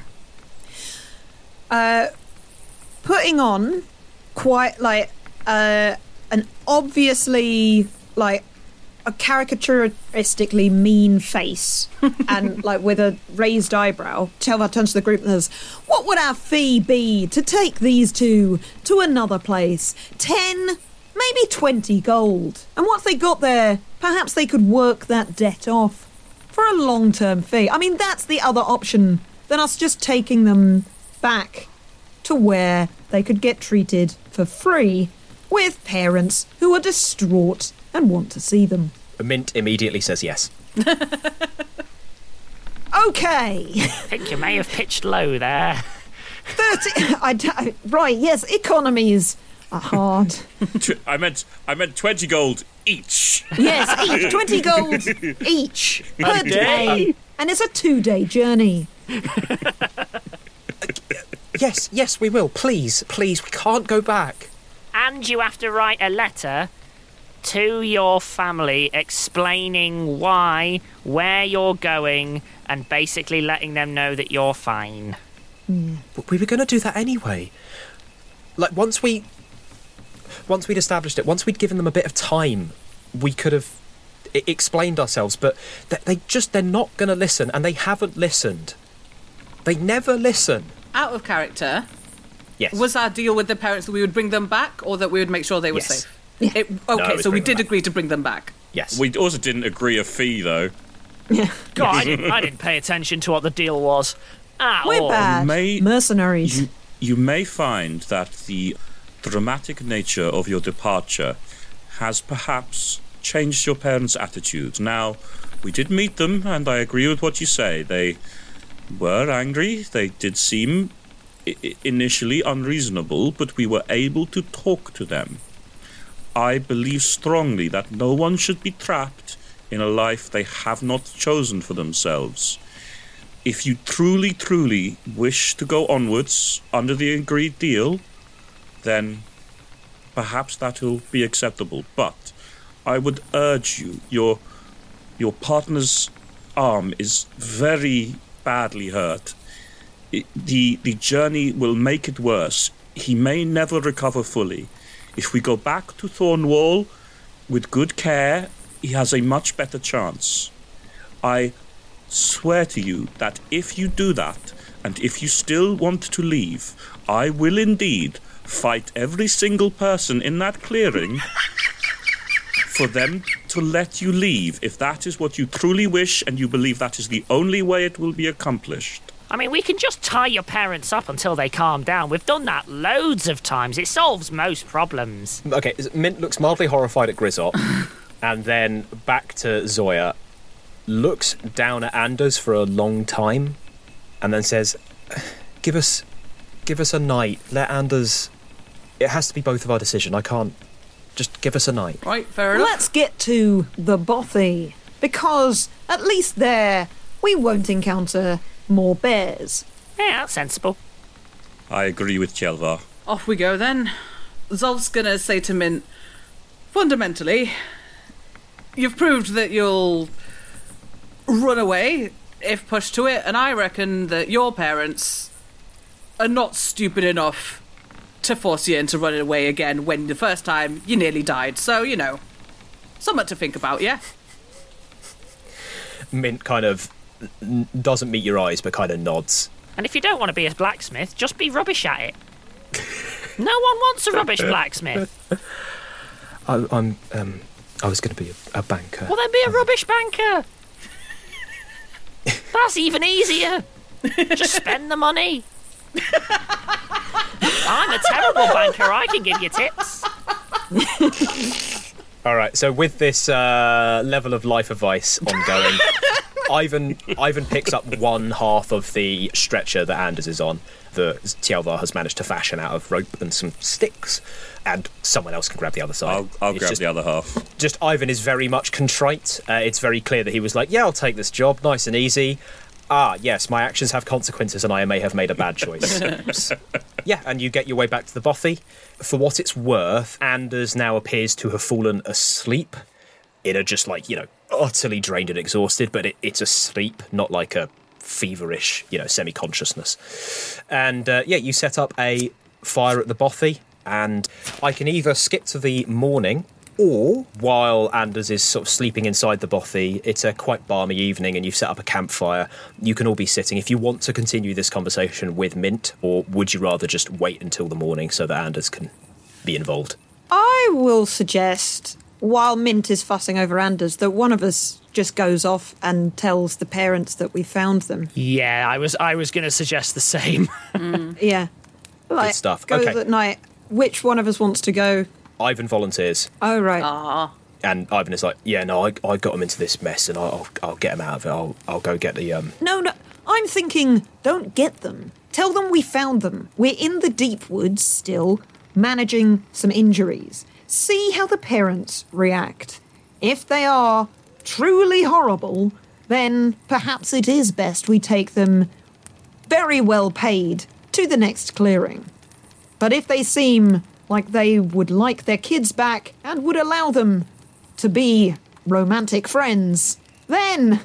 Putting on quite, like, an obviously, like, a caricaturistically mean face and, like, with a raised eyebrow, Telvar turns to the group and says, what would our fee be to take these two to another place? 10, maybe 20 gold. And once they got there, perhaps they could work that debt off for a long-term fee. I mean, that's the other option than us just taking them back to where they could get treated for free with parents who are distraught and want to see them. Mint immediately says yes. Okay. I think you may have pitched low there. 30. Right, yes, economies are hard. I meant 20 gold each. Yes, each 20 gold each per day. And it's a 2-day journey. Yes, we will. Please, we can't go back. And you have to write a letter to your family explaining why, where you're going, and basically letting them know that you're fine. But we were going to do that anyway. Like, once we'd established it, once we'd given them a bit of time, we could have explained ourselves, but they're not going to listen, and they haven't listened. They never listen. Out of character, yes. Was our deal with the parents that we would bring them back, or that we would make sure they were safe? No, so we did agree to bring them back. Yes. We also didn't agree a fee, though. God, I didn't pay attention to what the deal was. We're bad. Mercenaries. You may find that the dramatic nature of your departure has perhaps changed your parents' attitude. Now, we did meet them, and I agree with what you say. They were angry. They did seem initially unreasonable, but we were able to talk to them. I believe strongly that no one should be trapped in a life they have not chosen for themselves. if you truly, truly wish to go onwards under the agreed deal, then perhaps that will be acceptable. But I would urge you, your partner's arm is very badly hurt. The journey will make it worse. He may never recover fully. If we go back to Thornwall with good care, he has a much better chance. I swear to you that if you do that, and if you still want to leave, I will indeed fight every single person in that clearing for them to let you leave, if that is what you truly wish and you believe that is the only way it will be accomplished. I mean, we can just tie your parents up until they calm down. We've done that loads of times. It solves most problems. Okay, Mint looks mildly horrified at Grizzop, and then back to Zoya, looks down at Anders for a long time, and then says, give us a night. Let Anders... It has to be both of our decision. I can't... Just give us a night. Right, fair enough. Let's get to the bothy, because at least there we won't encounter more bears. Yeah, that's sensible. I agree with Kjelvar. Off we go then. Zolf's gonna say to Mint, fundamentally, you've proved that you'll run away if pushed to it, and I reckon that your parents are not stupid enough to force you into running away again when the first time you nearly died. So, you know, something to think about, yeah? Mint kind of doesn't meet your eyes, but kind of nods. And if you don't want to be a blacksmith, just be rubbish at it. No one wants a rubbish blacksmith. I was going to be a banker. Well, then be a rubbish banker. That's even easier. Just spend the money. I'm a terrible banker. I can give you tips. All right, so with this level of life advice ongoing, Ivan picks up one half of the stretcher that Anders is on, that Kjelvar has managed to fashion out of rope and some sticks, and someone else can grab the other side. I'll grab the other half. Just Ivan is very much contrite. It's very clear that he was like, yeah, I'll take this job, nice and easy. Ah, yes, my actions have consequences and I may have made a bad choice. Yeah, and you get your way back to the bothy. For what it's worth, Anders now appears to have fallen asleep in a just like, utterly drained and exhausted, but it's asleep, not like a feverish, semi-consciousness. And, you set up a fire at the bothy, and I can either skip to the morning, or while Anders is sort of sleeping inside the bothy, it's a quite balmy evening and you've set up a campfire, you can all be sitting. If you want to continue this conversation with Mint, or would you rather just wait until the morning so that Anders can be involved? I will suggest, while Mint is fussing over Anders, that one of us just goes off and tells the parents that we found them. Yeah, I was going to suggest the same. Yeah. Good stuff. Goes Okay. at night. Which one of us wants to go? Ivan volunteers. Oh, right. And Ivan is like, yeah, no, I got him into this mess and I'll get him out of it. I'll go get the... No, I'm thinking, don't get them. Tell them we found them. We're in the deep woods still, managing some injuries. See how the parents react. If they are truly horrible, then perhaps it is best we take them very well paid to the next clearing. But if they seem like they would like their kids back and would allow them to be romantic friends, then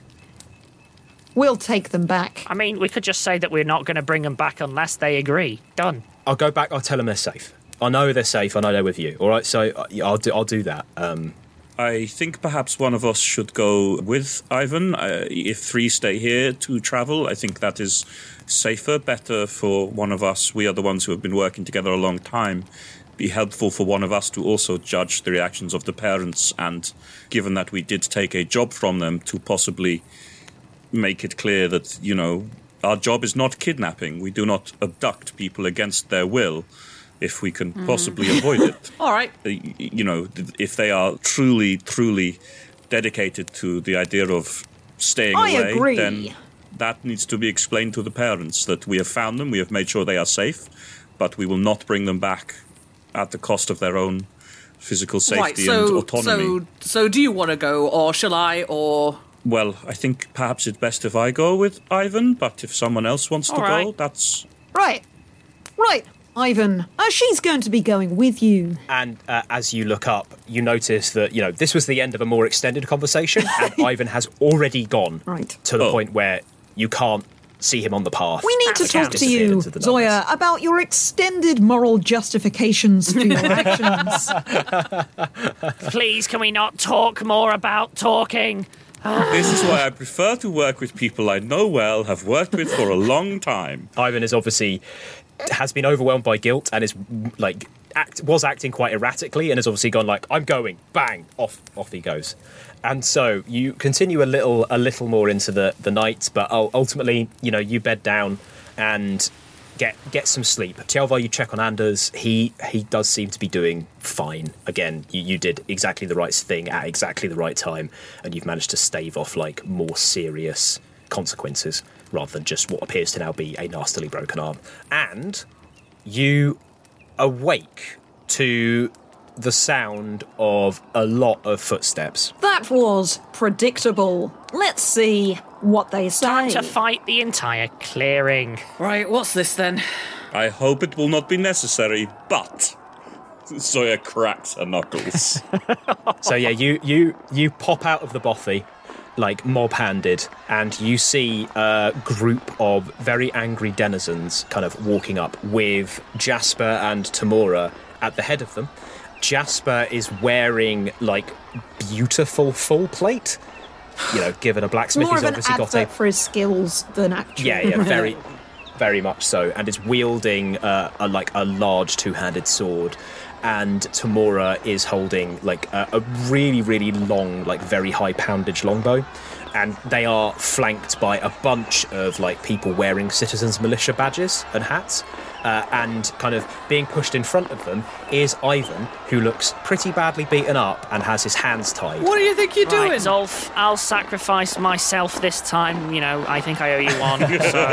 we'll take them back. I mean, we could just say that we're not going to bring them back unless they agree. Done. I'll go back, I'll tell them they're safe. I know they're safe, I know they're with you. All right, so I'll do that. I think perhaps one of us should go with Ivan. If three stay here to travel, I think that is safer, better for one of us. We are the ones who have been working together a long time. Be helpful for one of us to also judge the reactions of the parents, and given that we did take a job from them, to possibly make it clear that, our job is not kidnapping. We do not abduct people against their will if we can possibly avoid it. All right. If they are truly, truly dedicated to the idea of staying I away, agree. then that needs to be explained to the parents, that we have found them, we have made sure they are safe, but we will not bring them back at the cost of their own physical safety and autonomy. So do you want to go, or shall I, or... Well, I think perhaps it's best if I go with Ivan, but if someone else wants to go, that's... Right. Ivan, she's going to be going with you. And as you look up, you notice that, this was the end of a more extended conversation, and Ivan has already gone to the point where you can't see him on the path. We need to talk to you, Zoya, about your extended moral justifications for your actions. Please, can we not talk more about talking? This is why I prefer to work with people I know well, have worked with for a long time. Ivan has been overwhelmed by guilt and is was acting quite erratically and has obviously gone I'm going, bang, off he goes. And so you continue a little more into the night, but ultimately, you bed down and get some sleep. Tjelvar, you check on Anders. He does seem to be doing fine. Again, you did exactly the right thing at exactly the right time, and you've managed to stave off more serious consequences rather than just what appears to now be a nastily broken arm. And you awake to the sound of a lot of footsteps. That was predictable. Let's see what they say. Time to fight the entire clearing. Right, what's this then? I hope it will not be necessary, but... Zoya cracks her knuckles. So yeah, you pop out of the bothy, mob-handed, and you see a group of very angry denizens kind of walking up with Jasper and Tamora at the head of them. Jasper is wearing beautiful full plate. Given a blacksmith, more he's of an obviously got for his skills than actually. Yeah, very, very much so, and is wielding a large two-handed sword. And Tamora is holding a really, really long, very high poundage longbow, and they are flanked by a bunch of people wearing citizens' militia badges and hats. And kind of being pushed in front of them is Ivan, who looks pretty badly beaten up and has his hands tied. What do you think you're doing? Zolf, I'll sacrifice myself this time. I think I owe you one.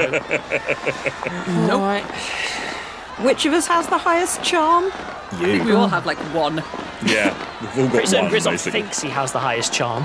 So. Nope. Right. Which of us has the highest charm? I think we all have one. Yeah, we've all got one. Grizzoff basically. thinks he has the highest charm.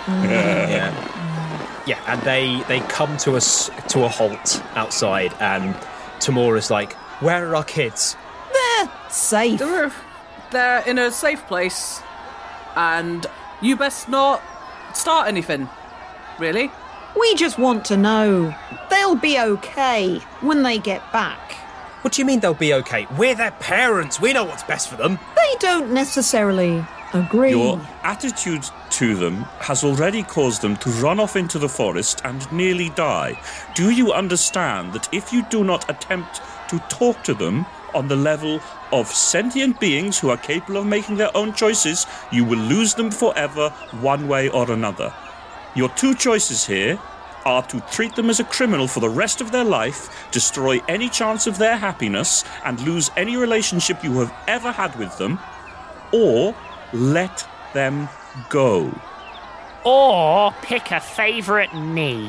Yeah, and they come to a halt outside, and Tamora's where are our kids? They're safe. They're in a safe place, and you best not start anything. Really? We just want to know. They'll be okay when they get back. What do you mean they'll be okay? We're their parents. We know what's best for them. They don't necessarily agree. Your attitude to them has already caused them to run off into the forest and nearly die. Do you understand that if you do not attempt to talk to them on the level of sentient beings who are capable of making their own choices, you will lose them forever, one way or another? Your two choices here are to treat them as a criminal for the rest of their life, destroy any chance of their happiness, and lose any relationship you have ever had with them, or let them go. Or pick a favourite me.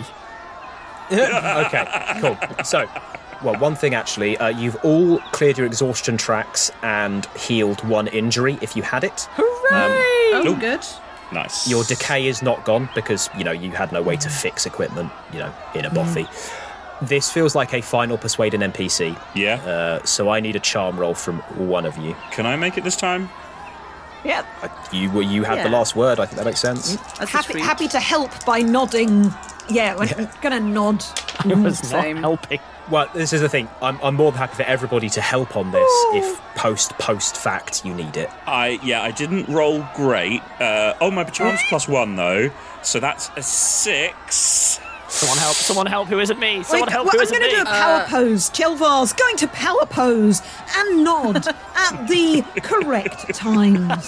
Okay, cool. So, one thing actually, you've all cleared your exhaustion tracks and healed one injury if you had it. Hooray! Good. Nice. Your decay is not gone because, you had no way to fix equipment, in a bothy. This feels like a final persuade an NPC. Yeah. So I need a charm roll from one of you. Can I make it this time? Yeah. You had the last word. I think that makes sense. Happy to help by nodding. Yeah, I'm gonna nod. I was not helping. Well, this is the thing. I'm more than happy for everybody to help on this if post fact you need it. I didn't roll great. My charm's +1 though, so that's a 6. Someone help who isn't me. Someone help who isn't me. I'm going to do a power pose. Tjelvar's going to power pose and nod at the correct times.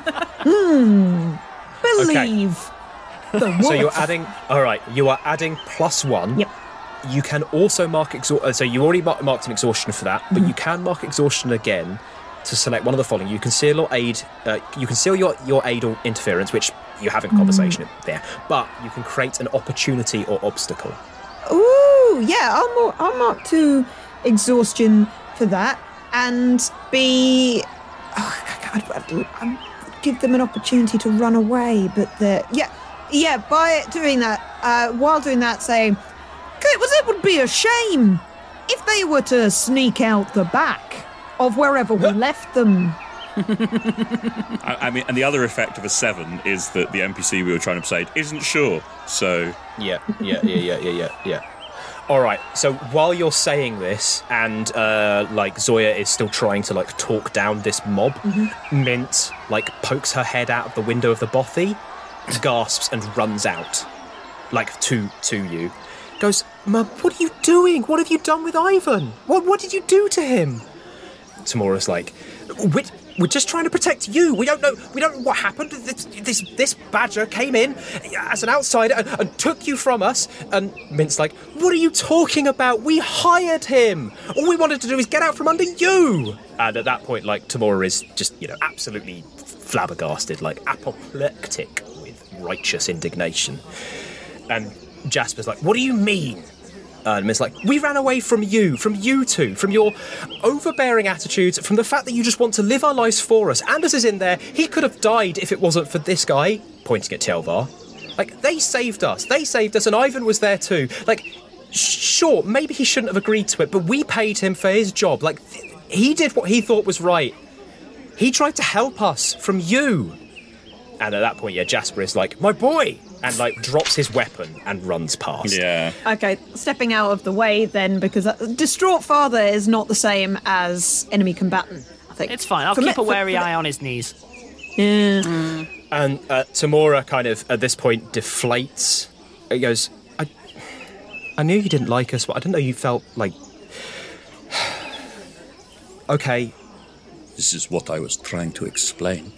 Believe the wolf. So you're adding. All right, you are adding +1. Yep. You can also mark exhaustion. So you already marked an exhaustion for that, but you can mark exhaustion again to select one of the following. You can seal your aid. You can seal your aid or interference, which you have in conversation there. But you can create an opportunity or obstacle. Ooh, yeah. I'll mark 2 exhaustion for that, and be. I'd give them an opportunity to run away, but Yeah, by doing that, while doing that, saying, it would be a shame if they were to sneak out the back of wherever we left them. I mean, and the other effect of a 7 is that the NPC we were trying to persuade isn't sure, so... Yeah. All right, so while you're saying this, and, Zoya is still trying to, talk down this mob, Mint, pokes her head out of the window of the bothy, gasps and runs out, to you. Goes, Mum, what are you doing? What have you done with Ivan? What did you do to him? Tamora's like, we're just trying to protect you. We don't know what happened. This badger came in as an outsider and took you from us. And Mint's like, what are you talking about? We hired him. All we wanted to do is get out from under you. And at that point, Tamora is just, absolutely flabbergasted, apoplectic with righteous indignation. And Jasper's like, what do you mean? And Mint's like, we ran away from you two, from your overbearing attitudes, from the fact that you just want to live our lives for us. Anders is in there. He could have died if it wasn't for this guy, pointing at Telvar. They saved us, and Ivan was there too. Sure, maybe he shouldn't have agreed to it, but we paid him for his job. He did what he thought was right. He tried to help us from you. And at that point, Jasper is like, my boy! And, drops his weapon and runs past. Yeah. Okay, stepping out of the way then, because distraught father is not the same as enemy combatant, I think. It's fine. I'll keep a wary eye on his knees. Yeah. And Tamora kind of, at this point, deflates. He goes, I knew you didn't like us, but I didn't know you felt like... Okay. This is what I was trying to explain.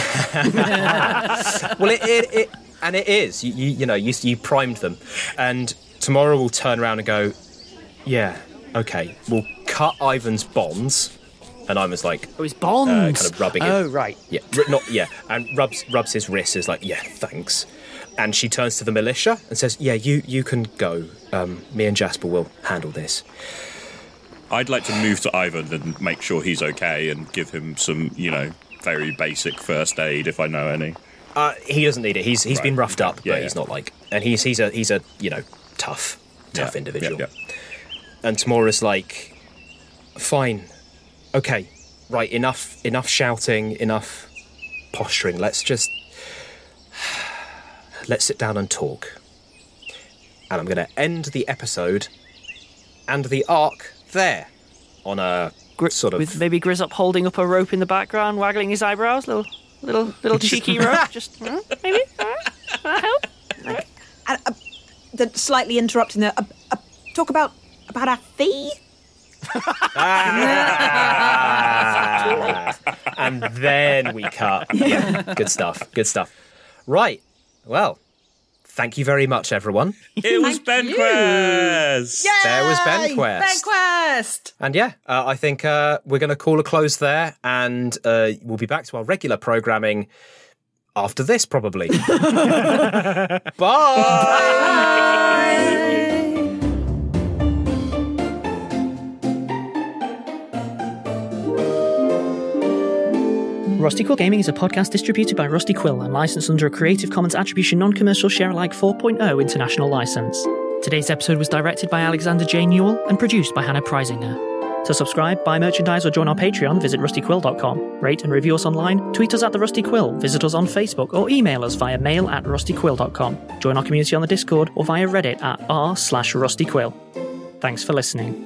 Well, it is. You primed them. And Tamora will turn around and go, yeah, okay, we'll cut Ivan's bonds. And Ivan's like... Oh, his bonds! Kind of rubbing it. Oh, right. Yeah, and rubs his wrist, is like, yeah, thanks. And she turns to the militia and says, yeah, you can go. Me and Jasper will handle this. I'd like to move to Ivan and make sure he's okay and give him some, very basic first aid if I know any. He doesn't need it. He's right. been roughed up, Yeah, but he's not and he's a tough individual. Yeah. And Tamora's like, fine, okay, right, enough shouting, enough posturing. Let's sit down and talk. And I'm going to end the episode and the arc there on a sort of... With maybe Grizzop holding up a rope in the background, waggling his eyebrows, little cheeky rope, just maybe. That help? Slightly interrupting there. Talk about our fee. And then we cut. Yeah, good stuff. Right. Well, thank you very much, everyone. It was BenQuest! Yay! There was BenQuest. BenQuest! And I think we're going to call a close there, and we'll be back to our regular programming after this, probably. Bye! Bye! Rusty Quill Gaming is a podcast distributed by Rusty Quill and licensed under a Creative Commons Attribution Non-Commercial Share-alike 4.0 international license. Today's episode was directed by Alexander J. Newell and produced by Hannah Preisinger. To subscribe, buy merchandise or join our Patreon, visit rustyquill.com. Rate and review us online, tweet us at The Rusty Quill, visit us on Facebook or email us via mail@rustyquill.com. Join our community on the Discord or via Reddit at r/rustyquill. Thanks for listening.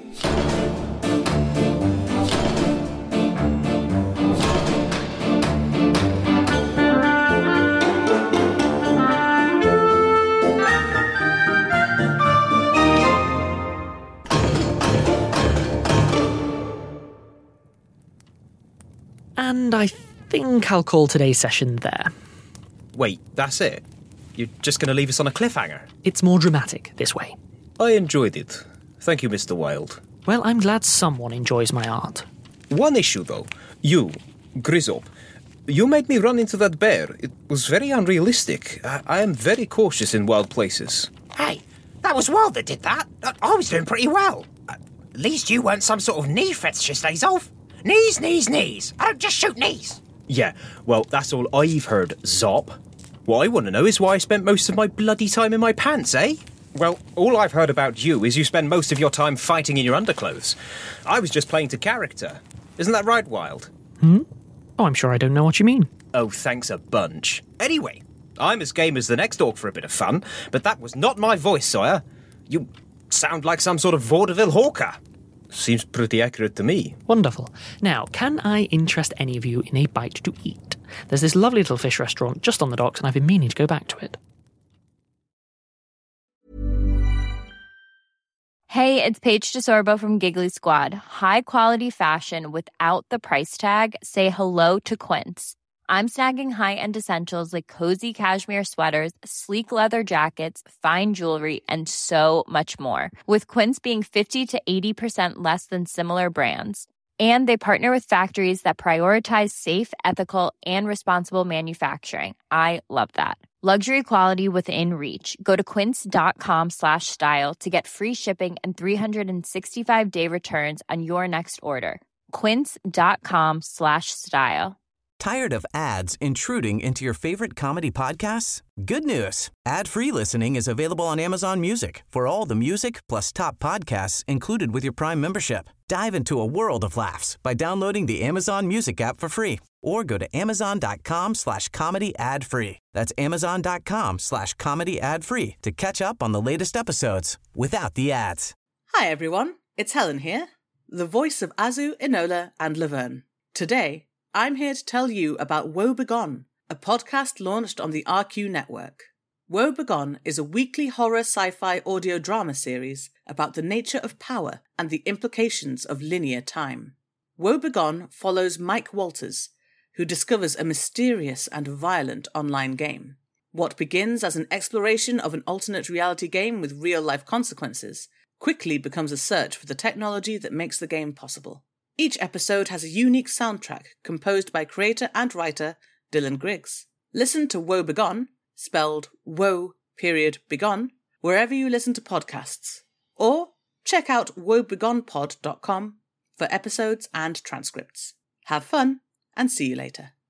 And I think I'll call today's session there. Wait, that's it? You're just going to leave us on a cliffhanger? It's more dramatic this way. I enjoyed it. Thank you, Mr. Wilde. Well, I'm glad someone enjoys my art. One issue, though. You, Grizzop, you made me run into that bear. It was very unrealistic. I am very cautious in wild places. Hey, that was Wild that did that. I was doing pretty well. At least you weren't some sort of knee fetishist, Azov. Knees. I don't just shoot knees. Yeah, well, that's all I've heard, Zop. What I want to know is why I spent most of my bloody time in my pants, eh? Well, all I've heard about you is you spend most of your time fighting in your underclothes. I was just playing to character. Isn't that right, Wild? Oh, I'm sure I don't know what you mean. Oh, thanks a bunch. Anyway, I'm as game as the next orc for a bit of fun, but that was not my voice, Sawyer. You sound like some sort of vaudeville hawker. Seems pretty accurate to me. Wonderful. Now, can I interest any of you in a bite to eat? There's this lovely little fish restaurant just on the docks, and I've been meaning to go back to it. Hey, it's Paige DeSorbo from Giggly Squad. High quality fashion without the price tag. Say hello to Quince. I'm snagging high-end essentials like cozy cashmere sweaters, sleek leather jackets, fine jewelry, and so much more. With Quince being 50 to 80% less than similar brands. And they partner with factories that prioritize safe, ethical, and responsible manufacturing. I love that. Luxury quality within reach. Go to quince.com/style to get free shipping and 365-day returns on your next order. Quince.com/style. Tired of ads intruding into your favorite comedy podcasts? Good news. Ad-free listening is available on Amazon Music for all the music plus top podcasts included with your Prime membership. Dive into a world of laughs by downloading the Amazon Music app for free or go to amazon.com/comedy ad-free. That's amazon.com/comedy ad-free to catch up on the latest episodes without the ads. Hi everyone, it's Helen here, the voice of Azu, Enola and Laverne. Today, I'm here to tell you about Woe Begone, a podcast launched on the RQ network. Woe Begone is a weekly horror sci-fi audio drama series about the nature of power and the implications of linear time. Woe Begone follows Mike Walters, who discovers a mysterious and violent online game. What begins as an exploration of an alternate reality game with real-life consequences quickly becomes a search for the technology that makes the game possible. Each episode has a unique soundtrack composed by creator and writer Dylan Griggs. Listen to Woe Begone, spelled Woe.Begone, wherever you listen to podcasts. Or check out woebegonepod.com for episodes and transcripts. Have fun, and see you later.